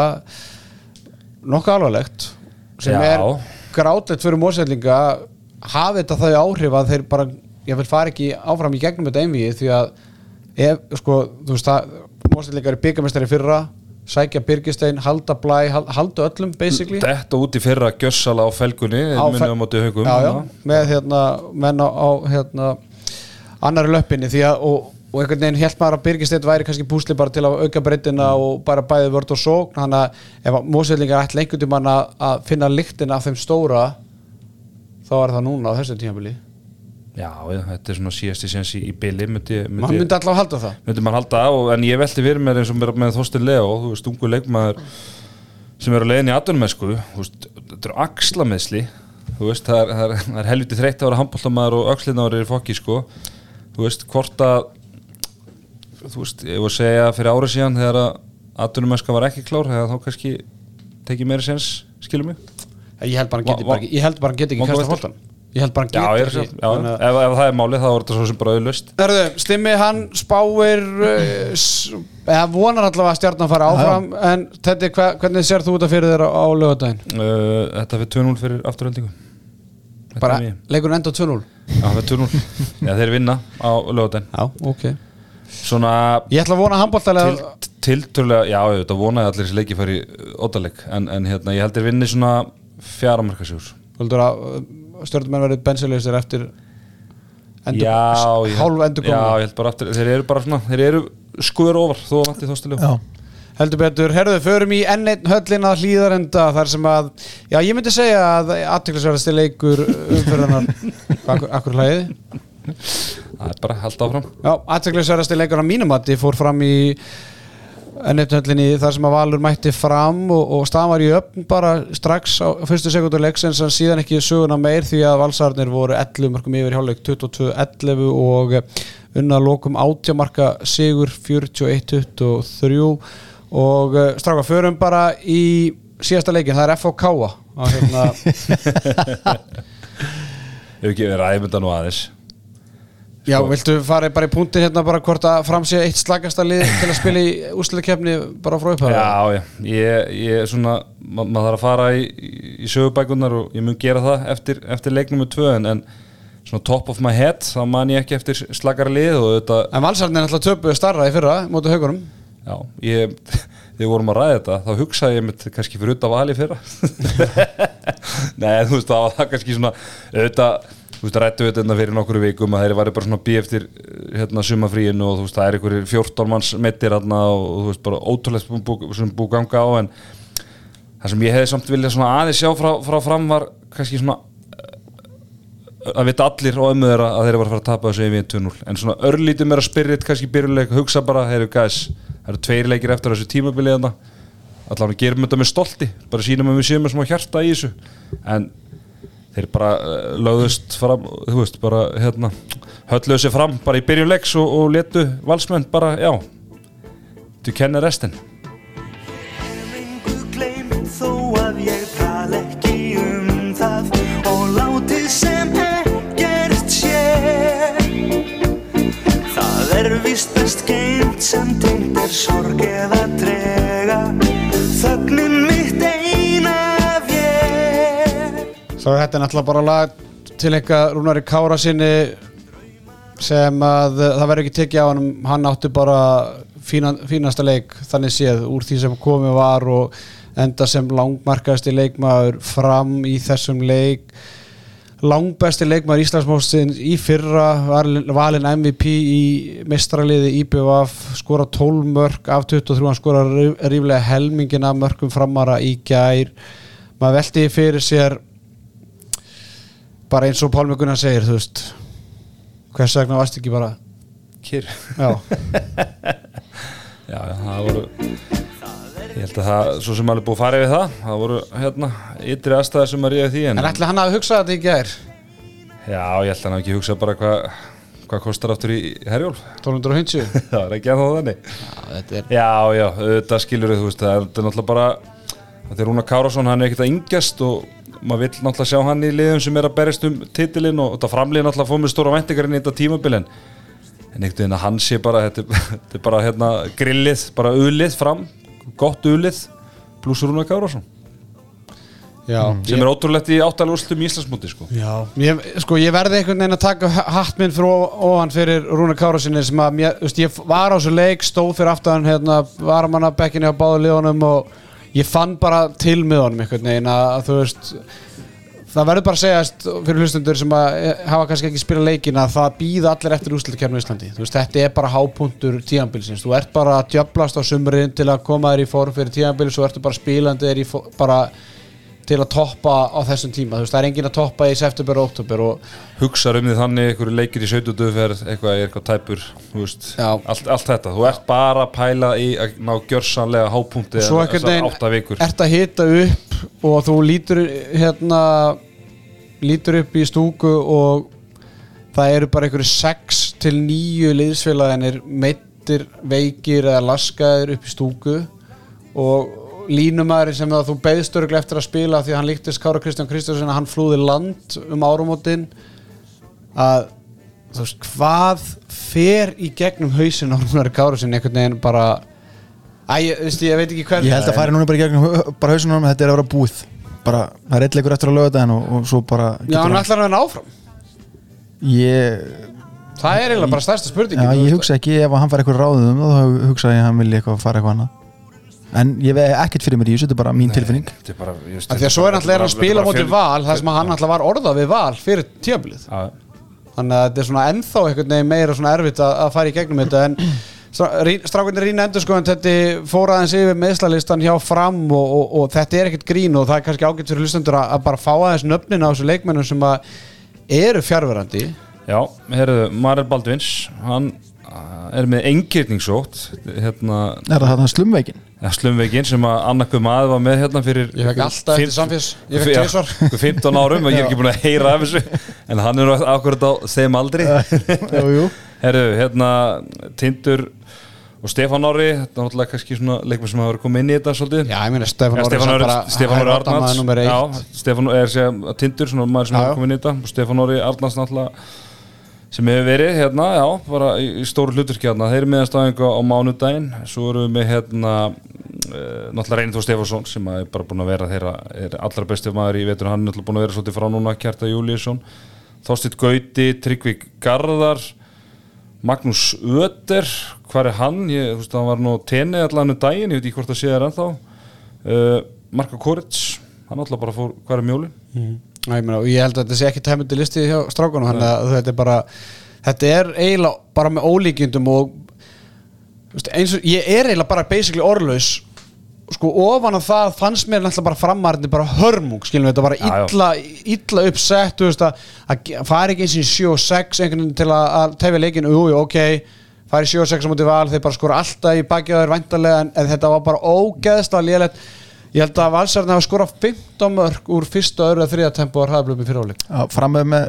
nokkuð alvarlegt sem er grátlegt fyrir Mosfellinga, hafi þetta þau áhrif að þeir bara, ég vil fara ekki áfram í gegnum þetta einvígi, því að þú veist það, Mosfellingar er bikarmeistari fyrra, sækja Birgir Steinn, halda Blæ, halda öllum basically. Þetta út í fyrra gjössala á felgunni, minnum á móti Haugum. Já, með menn á annari löppinni, því að og einhvern veginn hélt maður að Birgir Steinn væri kannski púsli bara til að auka breytina og bara bæði vörð og sókn, þannig að ef Mosfellingar ætla einhvern tímann að finna lyktina af þeim stóra, þá er það núna á þessu tímabili. Já, þetta er svona síðasti séns í bili Man myndi allavega halda það. Myndi maður halda á, en ég velti fyrir mér eins og með Þorsteinn Leó, þú veist, ungu leikmaður sem er á leiðinni í atvinnumennsku, þú veist, þetta er axlameðsli, þú veist, það er helviti þreytt að vera handboltamaður og öxlirnar eru fokki, sko, þú veist, hvort að þú veist, ég var að segja fyrir árið síðan þegar að atvinnumennska var ekki klár, þegar þá kannski tekið meira séns, skilur mig? Ég held bara hann geti ekki kasta boltan. Ég held bara hann getur ef það er málið þá er þetta svo sem bara auðlaust. Stimmi, hann spáir eða vonar allavega að Stjarnan fara áfram en Teddy, hvernig sér þú þetta fyrir þér á laugardaginn? Þetta fyrir 2-0 fyrir Aftureldingu. Bara leikurinn enda 2-0? Já, fyrir 2-0. Já, þeir vinna á laugardaginn. Já, ok. Svona ég ætla að vona handboltalega tiltölulega, já, þetta vonaði allir þessi leiki fari óttaleg en ég held þeir vinni svona 4 marka sigur. Heldur að Stjörnumenn verið bensileysir eftir hálf endurkomu? Já, ég held bara aftur, þeir eru bara svona, þeir eru skuður ofar þó að vanti þóstilegum. Já, heldur betur. Herðu, förum í N1 höllina Hlíðarenda þar sem að, já, ég myndi segja að athyglisverðasti leikur umferðarnar, akkur hlæði? Það er bara hald áfram. Já, athyglisverðasti leikur á mínum mati fór fram í N1 höllinni þar sem að Valur mætti fram og staðan var í öfn bara strax á fyrstu sekundur leiksins en síðan ekki söguna meir því að Valsararnir voru 11 mörkum yfir í hálfleik 22-11 og unna lokum 18 marka sigur 41-23 og stráka, förum bara í síðasta leikin, það er FH Káa Hefur ekki verið ræðmynda nú aðeins. Já, viltu fara bara í punktin hérna bara hvort að framsýja eitt slagasta lið til að spila í úrslitakeppni bara frá upphæðu? Já, ég er svona, maður þarf að fara í sögubækurnar og ég mun gera það eftir leik nummer 2 en svona top of my head, þá man ég ekki eftir slagara lið og þetta. En Valsararnir er alltaf töpuðu starra í fyrra móti Haukunum. Já, þegar við vorum að ræða þetta, þá hugsaði ég mitt kannski fyrir út af Val í fyrra. Nei, þú veist, það var kannski svona, auðvitað, þú veist, rættu við þetta fyrir nokkru vikum að þeir væri bara svona bí eftir sumafríinu og þú veist, það er einhverjir 14 manns meiddir þarna og þú veist, bara ótrúlega sem búið ganga á en það sem ég hefði samt viljað svona aðeins sjá frá fram var kannski svona að vita allir og ömmu þeirra að þeir var að fara að tapa þessu yfir 2-0 en svona örlítið meira spirit kannski byrjuleik, hugsa bara, heyrðu guys, það eru 2 leikir eftir þessu tímabilið þarna, allavega gerum þetta með stolti, bara sýnum að við séum með smá hjarta í þessu en þeir bara lögðust fram, þú veist, bara hölluðu sig fram bara í byrjun leiks og letu Valsmenn bara, já, þú kennir restin. Þó að ég tala ekki það og látið sem ekkert sé það víst best geymt sem tengt sorg eða trega þögnin mitt eina Svo þetta er náttúrulega bara lag til eitthvað Rúnari Kára sinni sem að það verður ekki tekið á hann átti bara fínasta leik þannig séð úr því sem komið var og enda sem langmarkaðasti leikmaður fram í þessum leik langbesti leikmaður Íslandsmótsins í fyrra valinn MVP í meistaraliði IBVF skora 12 mörk af 23 hann skora ríflega helmingin af mörkum framara í gær maður velti fyrir sér bara eins og Pálmi Gunnar segir, þú veist hvers vegna varst ekki bara kyrr? Já, það voru ég held að það, svo sem alveg búið að fara yfir það voru ytri aðstæðar sem að ríða því en ætli hann hafi hugsað þetta í gær? Já, ég held að hann hafi ekki hugsað bara hvað kostar aftur í Herjólf 1250? Það er ekki ennþá þannig Já, þetta skilur þú veist, það er náttúrulega bara þegar Rúnar Kárason, hann er ekkert að yngjast og maður vill náttúrulega sjá hann í liðum sem er að berjast titilinn og þetta framliðin náttúrulega fóð með stóra væntingar inn í þetta tímabil en einhvern veginn að hann sé bara þetta er bara grillið, bara ulið fram, gott ulið pluss Rúnar Kárason sem er ótrúlegt í áttalúrslitum í Íslandsmóti ég verði einhvern veginn að taka hatt minn fyrir Rúnar Kárason sem að ég var á þessu leik, stóð fyrir aftan varamannabekkinni á báðu liðunum og ég fann bara til með honum einhvern veginn að þú veist það verður bara að segjast fyrir hlustendur sem að hafa kannski ekki spila leikina að það býða allir eftir úrslitakeppni í Íslandi þú veist, þetta er bara hápunktur tímabilsins þú ert bara að djöflast á sumrin til að koma þér í form fyrir tímabil svo ertu bara spilandi þér bara til að toppa á þessum tíma þú veist, það er enginn að toppa í september og oktober og hugsaður því þannig, einhverju leikir í 17. umferð eitthvað tæpur, þú veist allt þetta, þú ert bara að pæla í að ná gjörsamlega hápunkti svo einhvern veginn ert að hita upp og þú lítur upp í stúku og það eru bara einhverju 6 til 9 liðsfélagarnir meiddir, veikir eða laskaðir upp í stúku og línumæður sem þú beiðst örugglega eftir að spila því að hann líktist Kára Kristján Kristjánsson að hann flúði land áramótin að þú veist, hvað fer í gegnum hausinn á Rúnari Kárasyni einhvern veginn bara ég veit ekki hvernig Ég held að fari núna bara í gegnum bara hausinn á hann, þetta að vera búið bara, það eitt leikur eftir að laugardaginn og svo bara Já, hann ætlar að vera áfram Það eiginlega bara stærsta spurningin Já, ég hugsa ekki ef hann fær eitthvað ráðum þá hugsa ég að hann vilja eitthvað fara eitthvað annað en ég veit ekkert fyrir mér í þessu, þetta er bara mín tilfinning Því að svo náttúrulega hann spila móti Val þar sem hann náttúrulega var orðað við Val fyrir tímabilið þannig að þetta er svona ennþá einhvern veginn meira svona erfitt að fara í gegnum þetta en strákunni Rýna endurskoðan þetta fór aðeins yfir meðslalistan hjá Fram og þetta er ekkert grín og það er kannski ágætt fyrir hlustendur að bara fá aðeins nöfnin á þessu leikmennum sem að eru fjarverandi Já, herðu, Marel Baldvins hann er með einkirningssótt Er það þarna slumveikin? Ja, slumveikin sem að Anna Guðmað var með fyrir Ég fekk alltaf eftir samfélags Ég fekk tvisvar 15 árum og ég er ekki búin að heyra af þessu en hann er akkurat á þeim aldri Herðu, Tindur og Stefán Orri þetta er náttúrulega kannski svona leikmenn sem hafa komið inn í þetta svolítið Já, ég meina Stefán Orri Arnalds Já, Stefán er Tindur svona maður sem hafa komið inn í þetta og Stefán Orri Arnalds náttúrulega sem hefur verið já, bara í stóru hluturki þeir eru meðanstæðingu á mánudaginn svo erum við með náttúrulega Reynir Þór Stefánsson sem er bara búin að vera þeirra allra besti maður í vetur hann er náttúrulega búin að vera svolítið frá núna Kjartan Júlíusson Þorsteinn Gauti, Tryggvi Garðar Magnús Öder hvar er hann? Hann var nú tenni allan daginn, ég veit ekki hvort það sé þér ennþá Marko Korits hann alltaf bara fór hvar er Mjóli Ég held að þetta sé ekki tæmandi listi hjá strákunum þannig að þetta er eiginlega bara með ólíkjundum og eins og ég er eiginlega bara basically orðlaus sko ofan af það fannst mér náttúrulega bara framarðin bara hörmung skilum við þetta bara illa uppsett að fara ekki eins í 7-6 einhvern veginn til að tefja leikinu ok, fara í 7-6 á móti Val þeir bara skora alltaf í bakjaður væntanlega en þetta var bara ógeðslega lélegt Ég held að Valsarinn hafa skorað 15 mörk úr fyrsta, öðru og þriðja tempo og hraðablöfum í fyrirháleik. Já, framöðu með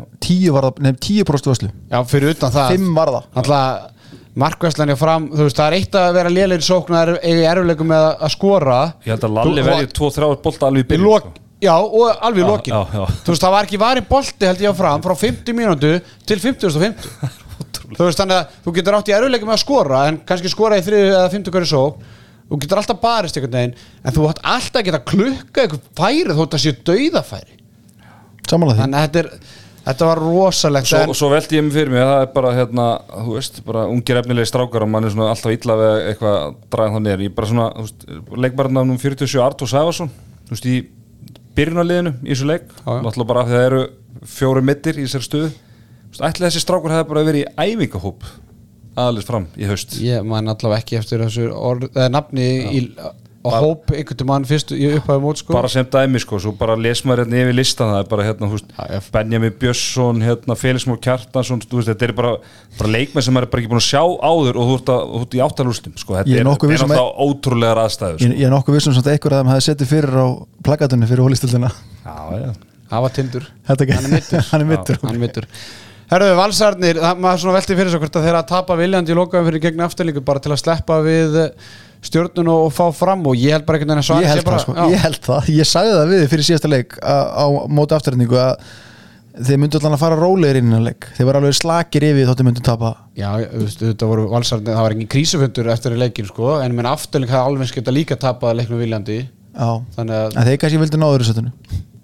10% vörslu. Já, fyrir utan það. 5 varða. Alltaf markværslan hjá Fram, þú veist, það er eitt að vera lélegir sóknar í erfiðleikum með að skora. Ég held að Lalli verði 2-3 bolta alveg í byrjun. Já, og alveg í lokin. Þú veist, það var ekki varinn bolti held ég á Fram frá 50 mínútu til 50:50. Þú veist, þannig að þú getur átt í erfiðleikum með að skora en kannski skora í 3 eða 50 hverju sókn. Þú getur alltaf barist einhvern veginn en þú átt alltaf að geta klukka eitthvað færi þótt að séu dauðafæri Samanlega því Þannig að þetta var rosalegt Svo velti ég mig fyrir mig það er bara þú veist, bara ungir efnilegi strákar og mann er svona alltaf illa við eitthvað að draga það niður ég bara svona, þú veist, leikbarinn af nú 47 Artur Sævarsson, þú veist, í byrjunarliðinu í þessu leik náttúrulega bara af því það eru 4 middir í þessari stöðu ætli þessi strákur hefði bara verið í æfingahóp aðlis Fram í haust Ég man allavega ekki eftir þessu nafni á hóp einhvern mann fyrst í upphæðu mót sko. Bara sem dæmi sko, svo bara les maður yfir listan það er bara Benjamin Björnsson Felix Mór Kjartansson þetta er bara leikmenn sem maður er bara ekki búin að sjá áður og þú ert í áttalústum sko. Þetta er náttúrulega ótrúlegar aðstæður sko. Ég er nokkuð vissum að einhver af þeim hefði setið fyrir á plakatunni fyrir hólistildina Það var Tindur Hann er mittur Herðu, Valsarnir, maður svona velti fyrir svo hvort að þeirra að tapa viljandi í lokaðum fyrir gegn afturlíku bara til að sleppa við stjórnun og fá Fram og ég held bara einhvern veginn að Ég held það, ég sagði það við fyrir síðasta leik á móti afturlíku að þeir myndu allan að fara rólegir inn í leik þeir var alveg slakir yfir þóttu myndu tapa Já, þetta voru Valsarnir, það var engin krísufundur eftir leikin sko, en menn afturlík hafði alveg skemmt að líka tapa leiknum viljandi en þeir kannski vildu ná öðru setinu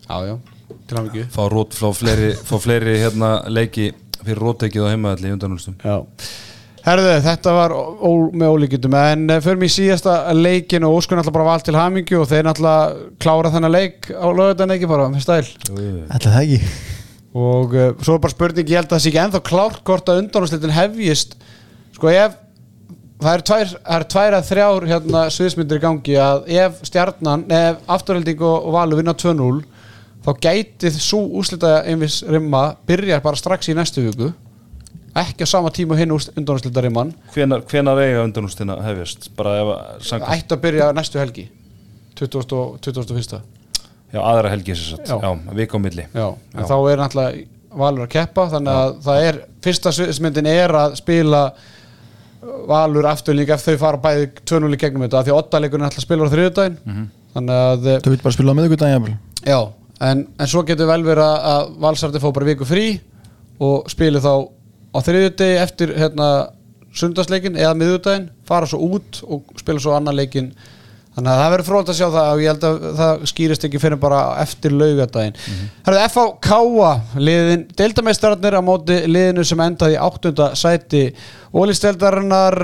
fá fleiri leiki fyrir róttekið á heimaðalli í undanúrstum Herðu, þetta var með ólíkindum en förum í síðasta leikin og óskun alltaf bara Val til hamingju og þeir alltaf klára þennan leik á laugardag ekki bara með stæl Ætli það ekki og svo er bara spurning, ég held að það sé ekki ennþá klárt hvort að undanúrslitin hefjist sko ef það er 2 að 3 sviðsmyndir í gangi að ef Stjarnan, ef Afturelding og Valur vinna 2-0 þá gætið svo úrslita einvis rimma byrjar bara strax í næstu viku ekki á sama tíma hinn undanúrslita rimman Hvenær eiga undanúrslitina hefjast? Ætti að byrja næstu helgi 21. Já, aðra helgi vika á milli en þá er náttúrulega Valur að keppa þannig að það er, fyrsta sviðsmyndin er að spila Valur Afturlík ef þau fara bæði 2-0 í gegnum þetta því að 8 leikurinn alltaf spilar á þriðjudaginn þannig að Þau vil bara spila á miðvikudaginn jafnvel. já, en svo getur vel verið að Valsarði fá bara viku frí og spili þá á þriðjudegi eftir sundarsleikin eða miðvikudaginn, fara svo út og spila svo annan leikin, þannig að það verður fróðilegt að sjá það og ég held að það skýrist ekki fyrir bara eftir laugardaginn. Herðu, FH Káa liðin deildameistararnir á móti liðinu sem endaði í 8. sæti Ólísdeildarinnar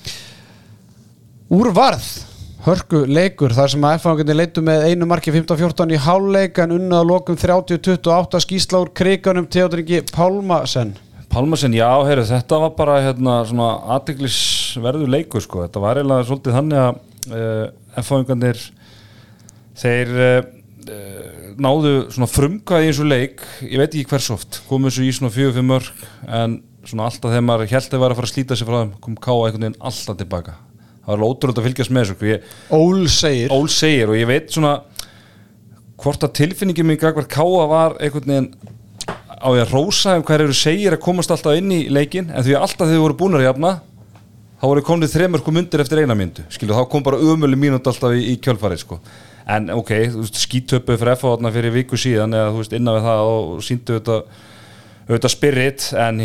úr varð hörku leikur þar sem að FH leiddu með einu marki 15-14 í hálfleik en unnið að lokum 30-28 skýrsla úr kriganum Theodor Ingi Pálmasen, já, heyru, þetta var bara svona athyglisverður leikur sko. Þetta var eiginlega svolítið þannig að FH-ingarnir þeir náðu svona frumkvæði í eins og leik, ég veit ekki hvers oft komu þessu í svona 4-5 mörk en svona alltaf þegar maður hélt að vera að fara að slíta sig frá þeim kom Káa einhvern veginn alltaf tilbaka. Það var ótrúlega að fylgjast með þessu Ól segir og ég veit svona hvort að tilfinningin mín gagnvart Káa var einhvern veginn á ég að rósa hver eru segir að komast alltaf inn í leikin en því alltaf þegar þau voru búin að jafna þá voru komnið 3 mörkum undir eftir 1 mínútu þá kom bara ömuleg mínútu alltaf í kjölfarið sko. En ok, skítöpuð fyrir FH fyrir viku síðan eða innan við það og sýndu auðvitað spirit en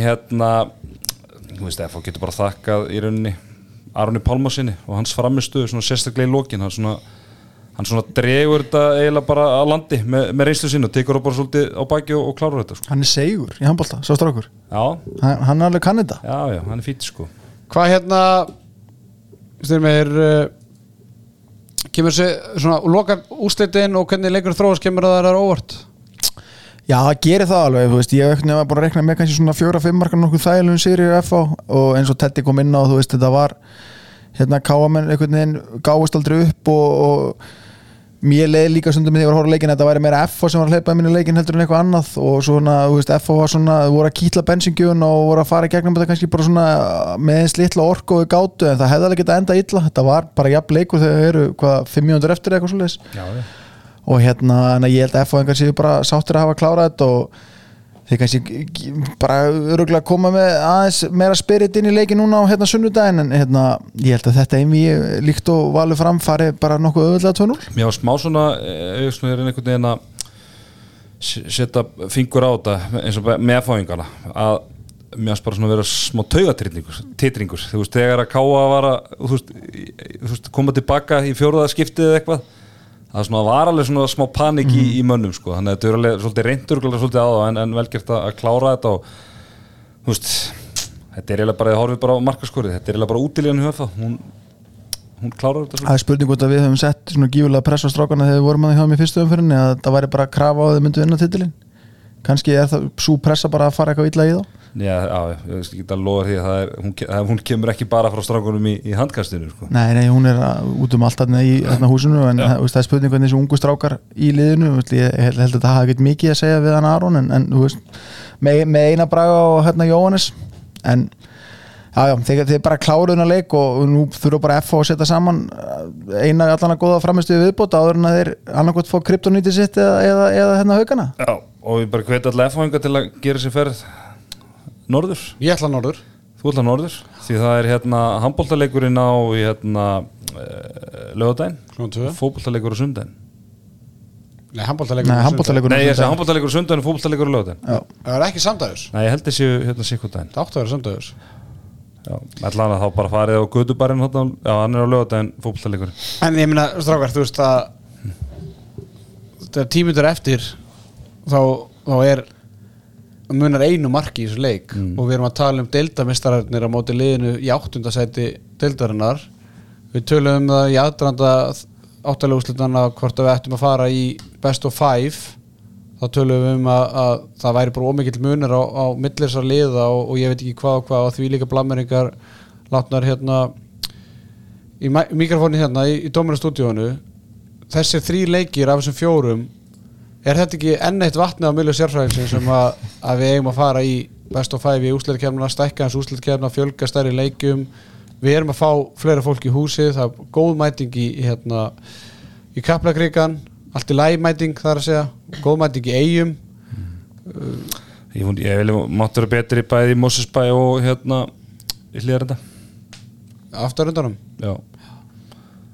FH getur bara þakkað í rauninni Aroni Pálmasinni og hans framistöðu svona sérstaklega í lokin hann svona dregur þetta eiginlega bara að landi með reynslu sinni og tekur bara svolítið á baki og klárar þetta sko. Hann er segur í handbolta, sá strákur. Já. Hann er alveg kann þetta. Já, hann er fýtt sko. Hvað kemur þessi svona loka úrslitin og hvernig leikur þróast kemur það óvart? Já, það gerir það alveg, ég var bara að rekna með kannski svona 4-5 markar nokkuð þægilegum sigri í FH og eins og Teddy kom inn á þetta var Káamenn einhvern veginn gáist aldrei upp og mér leið líka stundum þegar ég var að horfa á leikin þetta væri meira FH sem var að hleypa minni leikin heldur en eitthvað annað og svona, FH var svona voru að kýtla bensingjöfun og voru að fara í gegnum þetta kannski bara svona með eins litla orku og gátu en það hefði alveg getað enda illa, þetta var bara jafn leikur þegar þau eru 5 mínútur eftir eitthvað svoleiðis. Já. Og en ég held að FH séu bara sáttir að hafa klárað þetta og þeir kannski bara örugglega koma með aðeins meira spirit inn í leiki núna á sunnudaginn en ég held að þetta líkt og valur fram fari bara nokkuð auðvitað 2-0. Mér var smá svona er einhvern veginn að setja fingur á þetta eins og með FH-ingana að mér varst bara svona vera smá taugatitringur þegar að Káa var að koma tilbaka í 4. skiptið eða eitthvað það var alveg svona smá panik í mönnum sko. Þannig að þetta er alveg svolítið reyndur svolítið á það en velgert að klára þetta og þetta er eiginlega bara, ég horfi bara á markaskorið þetta er eiginlega bara útilíðan höfa hún klárar þetta. Það er spurning hvort að við höfum sett svona gífurlega press á strákana þegar við vorum að hjá mig í fyrstu umferðinni að það væri bara að krafa á að þau myndu vinna titilinn. Kannski er það svo pressa bara að fara eitthvað illa í þá. Já, ég get að lofa því að hún kemur ekki bara frá strákunum í handkastinu sko. Nei, hún er út allt í húsinu en það er spurning hvernig þessi ungu strákar í liðinu, ég held að það hafi ekkert mikið að segja við hann Aron en með Einar Braga og Jóhannes en þeir bara kláruðu þennan leik og nú þurfa bara FH að setja saman eina allan að góða framistuði viðbót áður en að þeir annarkvæmt fá kryptonítið sitt eða Haukana. Já, og ég bara hveti alltaf FH-inga til að gera sér ferð norður. Ég ætla norður. Þú ætla norður því það er handboltaleikurinn á laugardaginn, fótboltaleikur á sundaginn. Nei, handboltaleikur á sundaginn og fótboltaleikur á laugardaginn. Það er ekki samdægurs. Nei, ég held þessi sikkudaginn. Það átti að vera samdægurs. Já, allan að þá bara farið á gödubarinn hann er á laugardaginn fótboltaleikur. En ég meina, strákar, þú veist að þegar 10 mínútur eftir þá er munar einu marki í þessu leik og við erum að tala deildameistararnir á móti liðinu í 8. sæti deildarinnar. Við tölum það í aðdraganda 8. úrslitana hvort að við ættum að fara í best of 5 þá tölum við að það væri bara ómikill munur á milli þessar liða og ég veit ekki hvað og því líka blammeringar látnar í mikrofóni í Dóminustúdíónu. Þessir 3 leikir af þessum 4 er þetta ekki enn eitt vatnið á milli sérfræðingsins sem að við eigum að fara í best of 5 í úrslitakeppnina, stækka hans úrslitakeppnina, fjölga stærri leikjum. Við erum að fá fleira fólk í húsið, það er góð mæting í Kaplakrika, allt í lagi mæting þar að segja, góð mæting í Eyjum. Ég vil máttur að betri bæði í Mosesbæ og í Hlíðarenda. Afturrundanum? Já.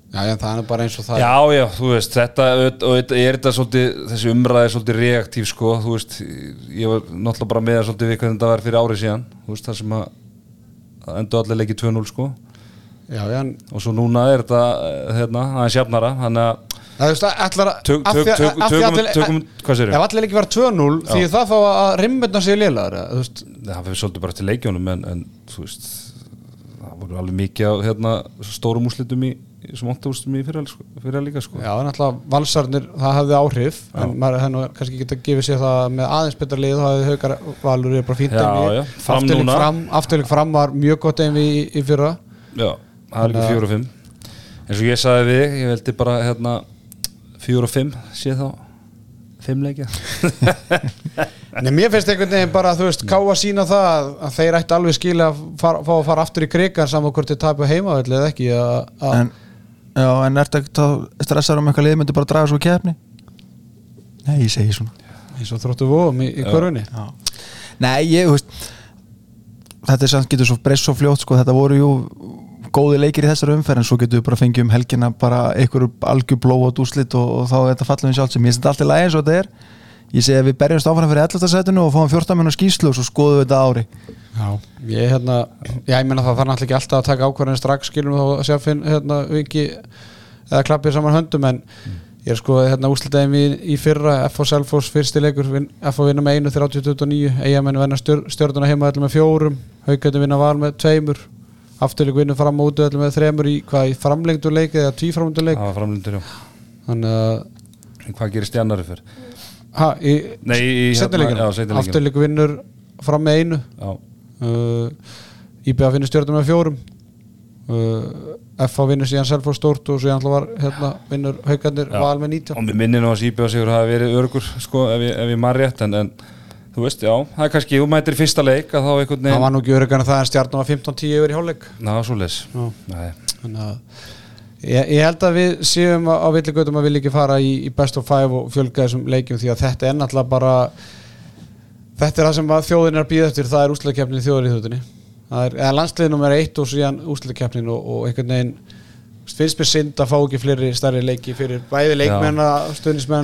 Já, það bara eins og það Já, þú veist, þetta svolítið, þessi umræði svolítið reaktív sko, þú veist, ég var náttúrulega bara með það svolítið við hvernig þetta var fyrir árið síðan, þú veist, það sem að endur allir leikið 2-0 sko. Já, og svo núna þetta aðeins jafnara, þannig að það veist, tökum, hvað segirðu? Ef allir leikið var 2-0 því það þá að rimmurnar séu lélegar, þú veist. Það fyrir svolítið bara til leikjónum en þú veist, það voru alveg mikið á stórum úrslitum í sem 8 úrslitum í fyrra líka sko. Já, náttúrulega valsarnir, það hafði áhrif en maður hefði kannski getað gefið sér það með aðeins betra lið, þá hefði Haukar Valur bara fínt afturleik fram var mjög gott í fyrra. Já, það er líka 4-5 eins og ég sagði við, ég veldi bara 4-5 sé þá 5 leikja. Nei, mér finnst einhvern veginn bara, þú veist, Ká að sína það að þeir ætti alveg skilja að fara aftur í krigan saman hvort þeir tapu heimavelli eða ekki En ertu ekki stressaður eitthvað lið myndi bara draga svo keppni? Nei, ég segi svona eins og Þróttur Vogum í körfunni. Nei, þú veist þetta samt getur svo breyst svo fljótt sko, þetta voru jú góði leikir í þessari umferð en svo getur við bara fengið helgina bara einhverju algjör blót úrslit og þá þetta fallum við sjálf sem ég seti allt í lagi eins og þetta ég segi að við berjumst áfram fyrir 11. sætinu og fáum 14 minna skýrslu og svo skoðum við þetta ári. Já, ég meina það þarf náttúrulega ekki alltaf að taka ákvarðanir strax skilum þá að sjá finn vingi eða klappið saman höndum en ég sko úrslitaðum í fyrra FH Selfoss fyrsti leikur FH vinna með 1-30-29 Eyjamenn vinna Stjörnuna heimavelli með 4 Haukarnir vinna Val með 2 afturleik vinnur fram á útivelli með 3 í framlengdur leik eða tvíframlengdur leik. Já, framlengdur, já. Þannig að hvað gerist í annari fyrr? Í seinni afturleik vinnur fram með 1 IBA finnur Stjörnuna með 4 FH vinnur síðan Selfoss stórt og síðan vinnur Haukarnir Val með 19 og mér minnir nú að IBA sigur hafi verið örgur sko, ef ég man rétt en þú veist, já, það er kannski, þú mætir fyrsta leik að þá einhvern veginn það var nú ekki örgur en það en Stjarnan var 15-10 yfir í hálfleik. Ná, svoleiðis. Þannig að ég held að við séum á villigötum að vilja ekki fara í best of 5 og fjölga þessum leikjum því að þetta er náttúrulega bara þetta er það sem þjóðin er að bíða eftir, það er úrslitakeppnin í þjóðaríþjóðinni. Það er landslið nummer 1 og síðan úrslitakeppnin og einhvern veginn finnst mér synd að fá ekki fleiri stærri leiki fyrir bæði leikmenn stuðningsmenn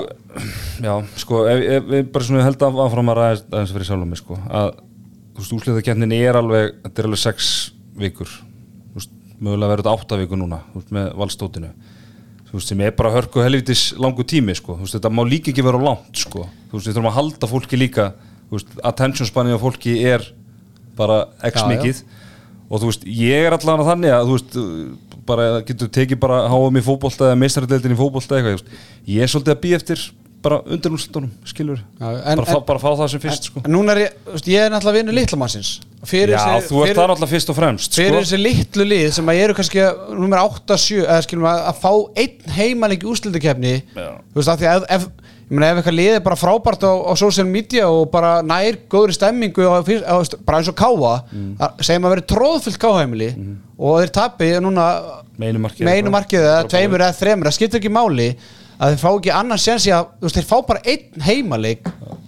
sko ef við bara svona held áfram að ræða aðeins fyrir sjálfum mig sko að þú veist úrslitakeppnin er alveg 6 vikur þú veist mögulega verður þetta 8 vikur núna þú veist með valstótinu þú veist sem er bara hörku helvítis langu tími sko þú veist þetta má líka ekki vera langt sko þú veist við þurfum að halda fólki líka þú veist attention spanið á fólki er bara x mikið og þú veist ég er allavega þannig að þú veist bara getur tekið bara HM í fótbolta eða meistaradeildin í fólta eitthvað ég er svolítið að bíða eftir bara undirúrslitunum skilur bara fá það sem fyrst sko. Núna ég er náttúrulega að vinna litlamannsins þú ert það náttúrulega fyrst og fremst fyrir þessi litlu lið sem að eru kannski númer 8-7 eða skilum að fá einn heimaleik í úrslitakeppni þú veist að því að ef eitthvað lið er bara frábært á social media og bara nær góðri stemmingu bara eins og Káa segjum að vera tróðfullt Káa-heimili og þeir tapi núna með einu markið eða 2 eða 3 það skiptir ekki máli að þeir fá ekki annars séns í að þeir fá bara einn heimaleik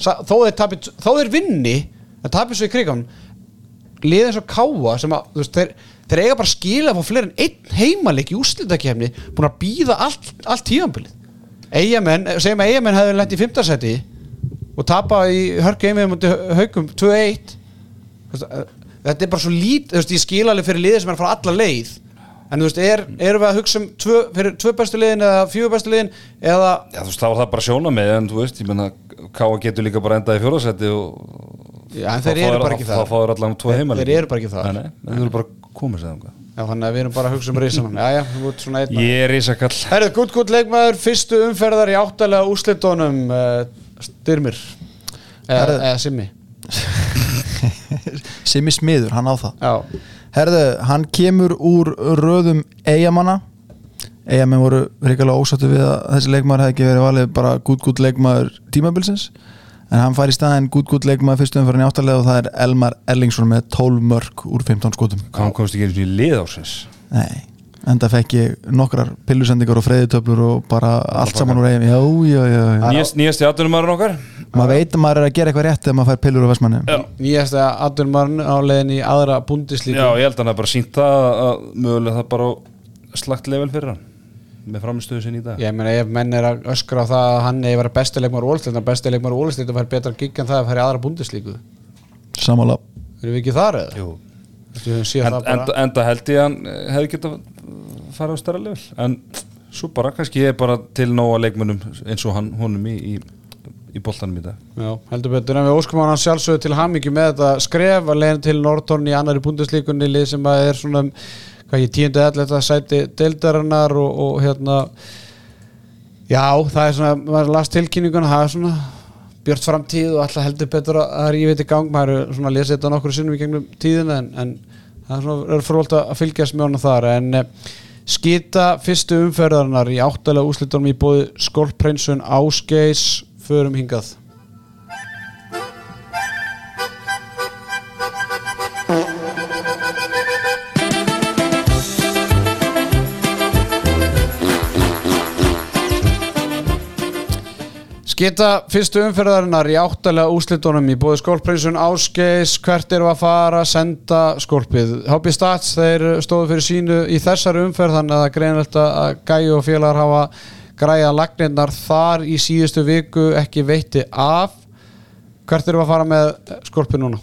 þó þeir vinni það tapir svo í krigan lið eins og Káa sem að þeir eiga bara skila að fá fleiri en einn heimaleik í úrslitakeppni búin að bíða allt tímabilið segjum að Eyjamenn hefði lent í 5. sæti og tapa í hörku einmiðum múti Haukum 2-1 þetta er bara svo lítið ég skil alveg fyrir liðið sem er frá alla leið en þú veist, erum við að hugsa um fyrir 2 bestu liðin eða 4 bestu liðin eða já þú veist, þá var það bara sjónarmið en þú veist, ég menna Káa getur líka bara endað í 4. sæti og já, en þeir eru bara ekki það þá fáður allan 2 heimaleiki þeir eru bara ekki það þeir eru bara komið sér um já, þannig að við erum bara að hugsa um risamann þú ert svona einn ég er risakall herðu, gutt leikmaður, fyrstu umferðar í 8. úrslitunum Styrmir eða Simmi Simmi Smiður, hann á það já. Herðu, hann kemur úr röðum Eyjamanna Eyjamenn voru ríkilega ósáttu við að þessi leikmaður hefði ekki verið valið bara gutt leikmaður tímabilsins en hann fær í staðinn gutt leikmaður fyrstu umferðin í 8. og það er Elmar Erlingsson með 12 mörk úr 15 skotum hann komst ekki eins og í lið ásins nei, enda fekk ég nokkrar pillusendingar og freyðitöflur og bara allt saman úr Eyjum já nýjasti atvinnumaðurinn okkar maður veit að maður er að gera eitthvað rétt ef maður fær pillur á Vestmanni nýjasti atvinnumaðurinn á leiðin í aðra búndislíku já, ég held að hann er bara sínt það að mögulega það bara slagt level fyrir hann með framistöðu sinni í dag. Ég meina ef menn að öskra á það að hann eigi verið besti leikmaður Ólisteit og fær betra gigg en það að fara í aðra búndeslíku. Samanlega. Erum við ekki þar eða? Jú. Enda held ég hann hefði getað fara á stærra level en svo bara kannski ég bara til nóga leikmönnum eins og honum í boltanum í dag. Já, heldur betur en við óskum hann sjálfsögðu til hamingju með þetta skref að leiðin til Norton í annari búndeslíkunni lið sem að er svona 10-11 sæti deildarinnar og hérna já, það er svona, maður las tilkynninguna það er svona björt framtíð og alltaf heldur betur að rífa þetta í gang maður er svona að lesa þetta nokkru sinnum í gegnum tíðina en það er svona fróðlegt að fylgjast með honum þar en skita fyrstu umferðarinnar í 8. úrslitunum í boði Skolprinsun Ásgeirs förum hingað. Skita fyrstu umferðarinnar í 8. úrslitunum í boði Skolprinsun Ásgeirs hvert eru að fara að senda skólpið. HB Stats þeir stóðu fyrir sínu í þessari umferð þannig að það er greinilegt að Gæi og félagar hafa græja lagnirnar þar í síðustu viku ekki veitti af. Hvert eru að fara með skólpið núna?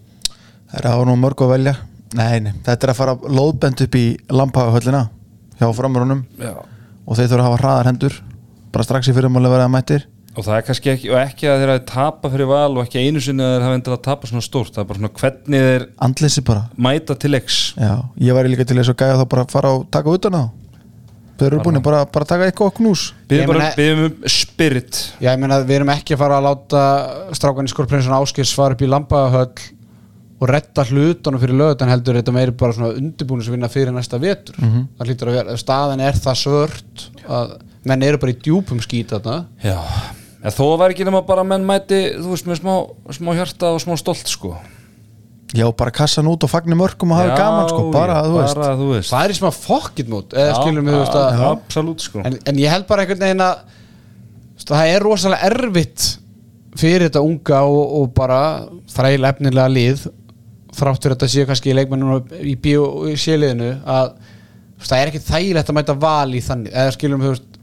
Það er nú mörg að velja. Nei, þetta er að fara lóðbend upp í Lambhagahöllina hjá framrunum og þeir þurfa að hafa hraðar hendur bara strax í fyrirmáli verða mættir. Og það er kannski ekki að þeir hafi tapa fyrir Val og ekki einu sinni að þeir hafi endilega tapa svona stórt. Það er bara svona hvernig þeir andleysi bara mæta til leiks. Já, ég væri líka til þess að Gæja þá bara fara og taka utan á. Þeir eru búin bara taka eitthvað knús. Biðum spirit. Já, ég meina við erum ekki að fara að láta strákan í Skolprinsun Ásgeirs fara upp í Lambhagahöll og redda hlutunum fyrir lögutan heldur þetta meiri bara svona undirbúningsvinna fyrir næsta vetur. Það hlýtur að vera, staðan er það svört að menn eru bara í djúpum skít þarna. Já. En þó var ekki nema bara menn mæti þú veist með smá hjarta og smá stolt sko. Já, bara kassan út og fagni mörkum og hafa gaman sko, bara þú veist. Það er í smá fokkit mót eða skilur mig þú veist að absolutt sko. En ég held bara einhvern veginn að það er rosalega erfitt fyrir þetta unga og bara þræla efnilega lið þráttur þetta séu kannski leikmennum í B-liðinu að það er ekki þægilegt að mæta Val í þannig eða skilur mig þú veist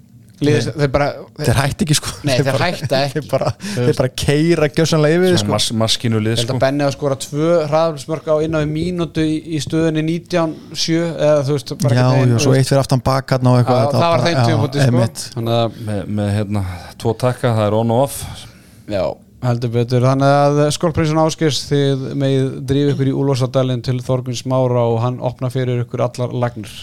þeir hætti ekki sko. Nei, þeir hætta ekki þeir bara keira gjössanlega yfir sko. Maskinu lið sko. Benni að skora 2 hraðaflismörk á innan við mínútu í stöðunni 19-7 eða þú veist bara já, svo eitt fyrir aftan bak og eitthvað það var þeim tímabúti sko. með 2 takka, það er on og off. Já, heldur betur þannig að Skolprinsun Ásgeirs þið megið drífa ykkur í Úlfarsadalinn til Þorguns Smára og hann opna fyrir ykkur allar lagnir.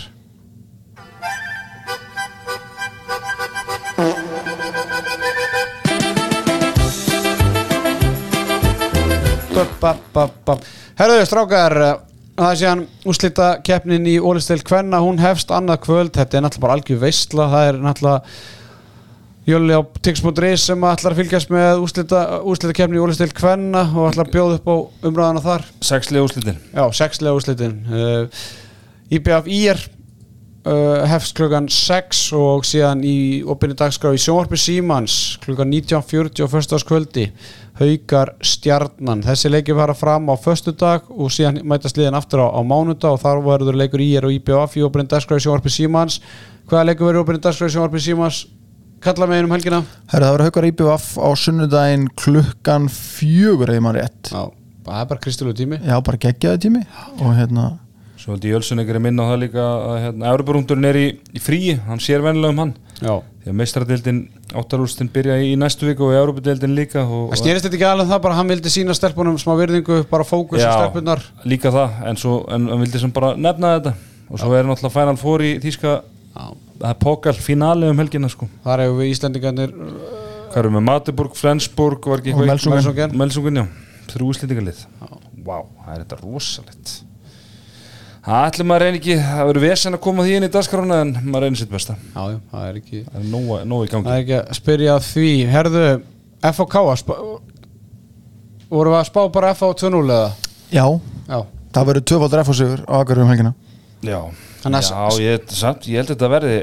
Herðu strákar það er síðan úrslita keppnin í Ólisteild kvenna, hún hefst annað kvöld þetta er náttúrulega bara algjör veistla það er náttúrulega Jölli á tix.is sem ætlar að fylgjast með úrslita keppnin í Ólisteild kvenna og ætlar að bjóða upp á umræðana þar 6 liða úrslitin. Já, 6 liða úrslitin IBF IR hefst klukkan 6 og síðan í opinni dagskrá í sjónvarpi Símans klukkan 19:40 á föstudagskvöldi Haukar Stjarnan. Þessi leikir fara fram á föstudag og síðan mætast liðin aftur á mánudag og þar verður leikur IR og IBF í opinni dagskrá í sjónvarpi Símans. Hvaða leikur verður opinni dagskrá í sjónvarpi Símans? Kalla með einum helgina. Herra, það verður Haukar IBF á sunnudaginn klukkan 4 ef maður rétt. Já, það er bara kristilegu tími. Já, bara geggjaði tími og Svo held ég Jölsson minna á það líka að Evroparúndurinn er í fríi, hann sér vennilega hann. Já. Því að meistaradeildin 8. úrslitin byrja í næstu viku og Evropadeildin líka. Það snerist þetta ekki alveg það, bara hann vildi sína stelpunum smá virðingu, bara fókus á stelpunar. Já, líka það, en hann vildi sem bara nefna þetta. Og svo er náttúrulega Final Four í þýska, það er pókalfinali helgina sko. Þar hefur við Íslendingarnir. Hvað erum við, Magdeburg, Flensburg, var ekki eitthvað? Melsungen, já. 3 úrslendingarlið. Vá, það er þetta rosalegt. Það ætlum maður reyni ekki, það verður vesen að koma því inn í dagskrána en maður reynir sitt besta. Já, það er ekki það er nóg í gangi. Það er ekki að spyrja því. Herðu, FHK vorum við að spá bara FH 2-0 eða? Já, það verður 2-faldur FH sigur á Akureyri helgina. Já, ég held þetta verði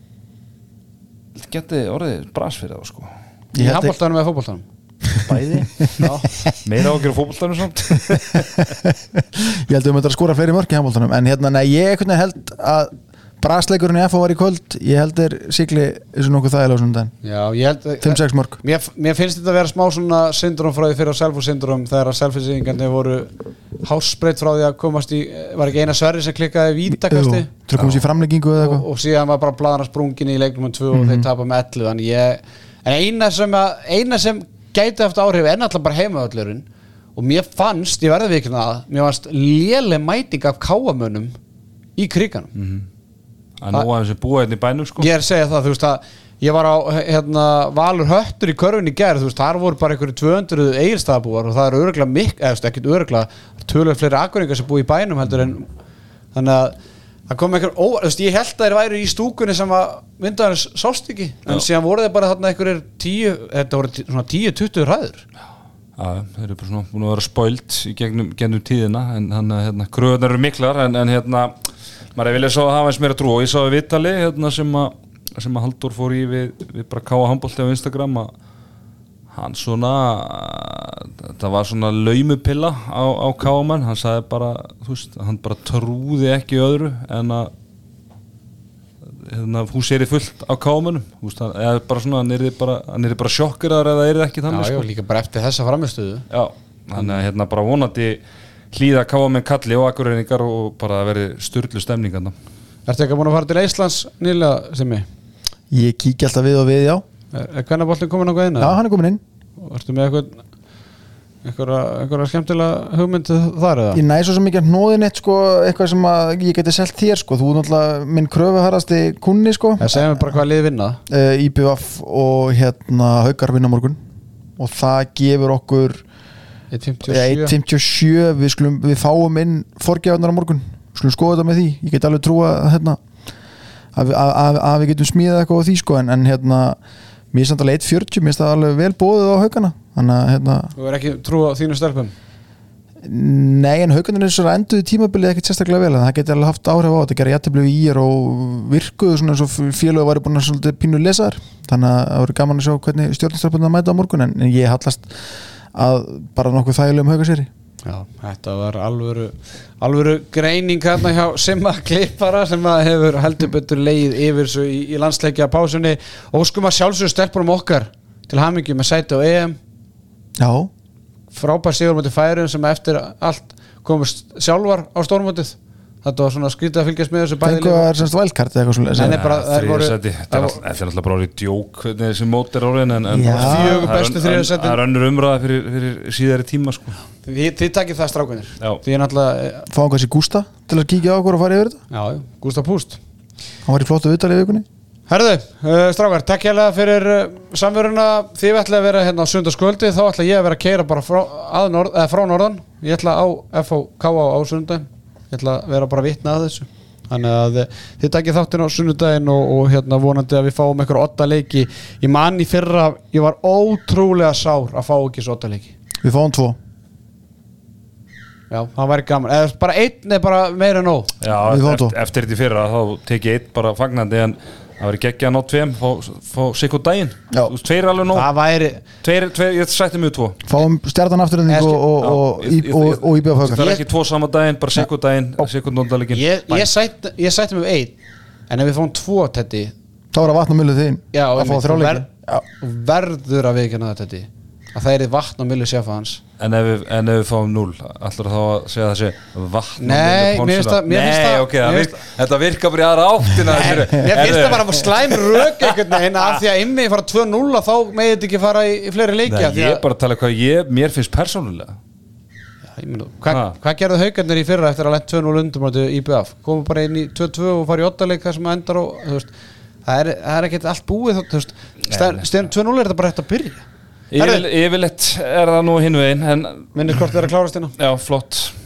geti orðið bras fyrir það sko. Í handboltanum eða fótboltanum? Bæði. Meira ágjör á fótboltanum samt. Ég held að við möndum að skora fleiri mörk í handboltanum en nei, ég held að Brasleikurinn í FH var í kvöld, ég held sigli þessu nokkuð þægilega á sundaginn. Já, ég held 5-6 mörg. Mér finnst þetta að vera smá svona syndrom frá því fyrir á Selfoss-syndrom þegar að Selfossingarnir voru hásbreytt frá því að komast í, var ekki Einar Sverrir sem klikkaði vítakasti til að komast í framlengingu eða eitthvað og síðan var bara blaðan að sprungin í leiknum 2 og þeir tapa með 11, þannig eina sem gæti haft áhrif er náttúrulega bara heimavöllurinn og mér fannst, ég verði vikna að mér fannst léleg mæting af káamönnum í kriganum að nú að þessi búa hérna í bænum sko. Ég segja það, þú veist að ég var á Valur Höttur í körfunni í gær, þú veist, þar voru bara einhverju 200 Egilsstaðabúar og það eru örugglega ekkert örugglega töluvert fleiri Akureyringar sem búa í bænum heldur en þannig að það kom einhver þú veist, ég held að þeir væru í stúkunni sem að myndaðarins sást ekki en síðan voru þeir bara þarna einhverjir 10-20 hræður. Já, þeir eru bara svona búin að vera spoilt í gegnum tíðina en hann kröðunar eru miklar en maður vilja svo að hafa eins meira trú og ég sá í viðtali sem að Halldór fór í við bara Káa handbolti á Instagram að hann svona það var svona laumupilla á Káamann, hann sagði bara þú veist, hann bara trúði ekki öðru en að húsið fullt á Káamannum eða bara svona, hann er bara sjokkeraður eða er ekki þannig Já, líka bara eftir þessa framistöðu Já, þannig að bara vonandi hlýða Káamenn kalli og Akureyringar og bara verði sturlu stemningarna. Ertu ekki búin að fara til Íslands nýlega sem ég? Ég kíkja alltaf við og við, já. Hvernig er boltinn komin á inn? Já, hann er komin inn. Ertu með einhverja skemmtilega hugmynd þar eða? Ég næ svo sem ekki að hnóðin eitt sko, eitthvað sem að ég geti selt þér sko. Þú er náttúrulega minn kröfuharrasti kunni sko. Það segja mér bara hvað liði vinna. IBF og Haukar vinna morgun og það gefur okkur 1.57 við fáum inn forgjafarnar á morgun skulum skoða þetta með því, ég get alveg trúa að við getum smíðað eitthvað á því sko en mér er samt alveg 1.40, mér er það alveg vel bóðið á Haukana þannig að Þú er ekki trúa á þínu stelpum? Nei, en Haukarnir er svona enduði tímabilið ekkert sérstaklega vel en það geti alveg haft áhrif á þetta gera jafntefli við IR og virkuðu svona eins og félög væri búin að svolítið pínu lesaðar þannig að það voru gaman að sjá hvernig stjórnastelpunna mæta á morgun en ég hallast að bara nokkuð þægilegum Haukaseri. Já, þetta var alvöru greining hérna hjá Simma Klippara sem að hefur heldur betur leið yfir svo í landsleikja pásunni og skum að sjálfsögur stelpunum okkar til hamingju með sæti á EM. Já. Frábær sigur á móti Færeyjum sem eftir allt komust sjálfar á stórmótið. Þetta var svona skrítið að fylgjast með þessu bæði liðum. Það er semst wildcard eða eitthvað svona. Þetta er alltaf bara orðið djók hvernig þessi mót er orðin en 4 bestu þriðarsætin. Það er önnur umræða fyrir síðari tíma sko. Þið takkið það strákunir. Því er náttúrulega fáum hvað sér Gústa til að kíkja á okkur og fara yfir þetta. Já, Gústa Púst. Hann var í flottu viðtali í vikunni. Herðu, strákar, takk hérlega fyrir samveruna. Þið ætlaði að vera hérna á sunnudagskvöldi, þá ætla ég að vera að keyra bara frá norðan. Ég ætla á FHK á sunnudaginn. Ég ætla að vera bara vitna að þessu. Þannig að þið takkið þáttinn á sunnudaginn og vonandi að við fáum einhver 8 leiki. Ég man í fyrra, ég var ótrúlega sár að fá ekki svo 8 leiki. Við fáum 2. Já, það væri gaman. Eða bara 1 er bara meira en nóg. Já, eftir þetta í fyrra þá tek ég 1 bara fagnandi en það væri geggja að ná 2 fá sikku daginn. Þú veist, 2 er alveg nóg. Það væri 2, ég sætti mig 2. Fáum Stjarnan afturhending og IBF Haukar. Það er ekki 2 sama daginn, bara sikku daginn, sikku nóndaleggin. Ég sætti mig 1, en ef við fáum 2 Teddy, þá er að vatna myllu þín. Já, að fá 3 leiki. Verður að viðurkenna það Teddy. Að það er vatn á milli sjefa hans. En ef við fáum 0, ætlar þá að segja þessi vatn á milli ponsula? Nei, ok, þetta virkar bara í aðra áttina. Mér finnst það bara slæm rök einhvern veginn af því að inn við fara 2-0 þá megið þetta ekki fara í fleiri leiki. Nei, ég er bara að tala hvað mér finnst persónulega. Hvað gerðu Haukarnir í fyrra eftir að lenda 2-0 undir á IBF? Komum bara inn í 2-2 og fara í 8 leik það sem endar og það er ekkert allt búið. 2-0 er þetta bara eftir að byrja. Yfirleitt er það nú hinn veginn en minnir hvort þeir að klárast hérna. Já, flott.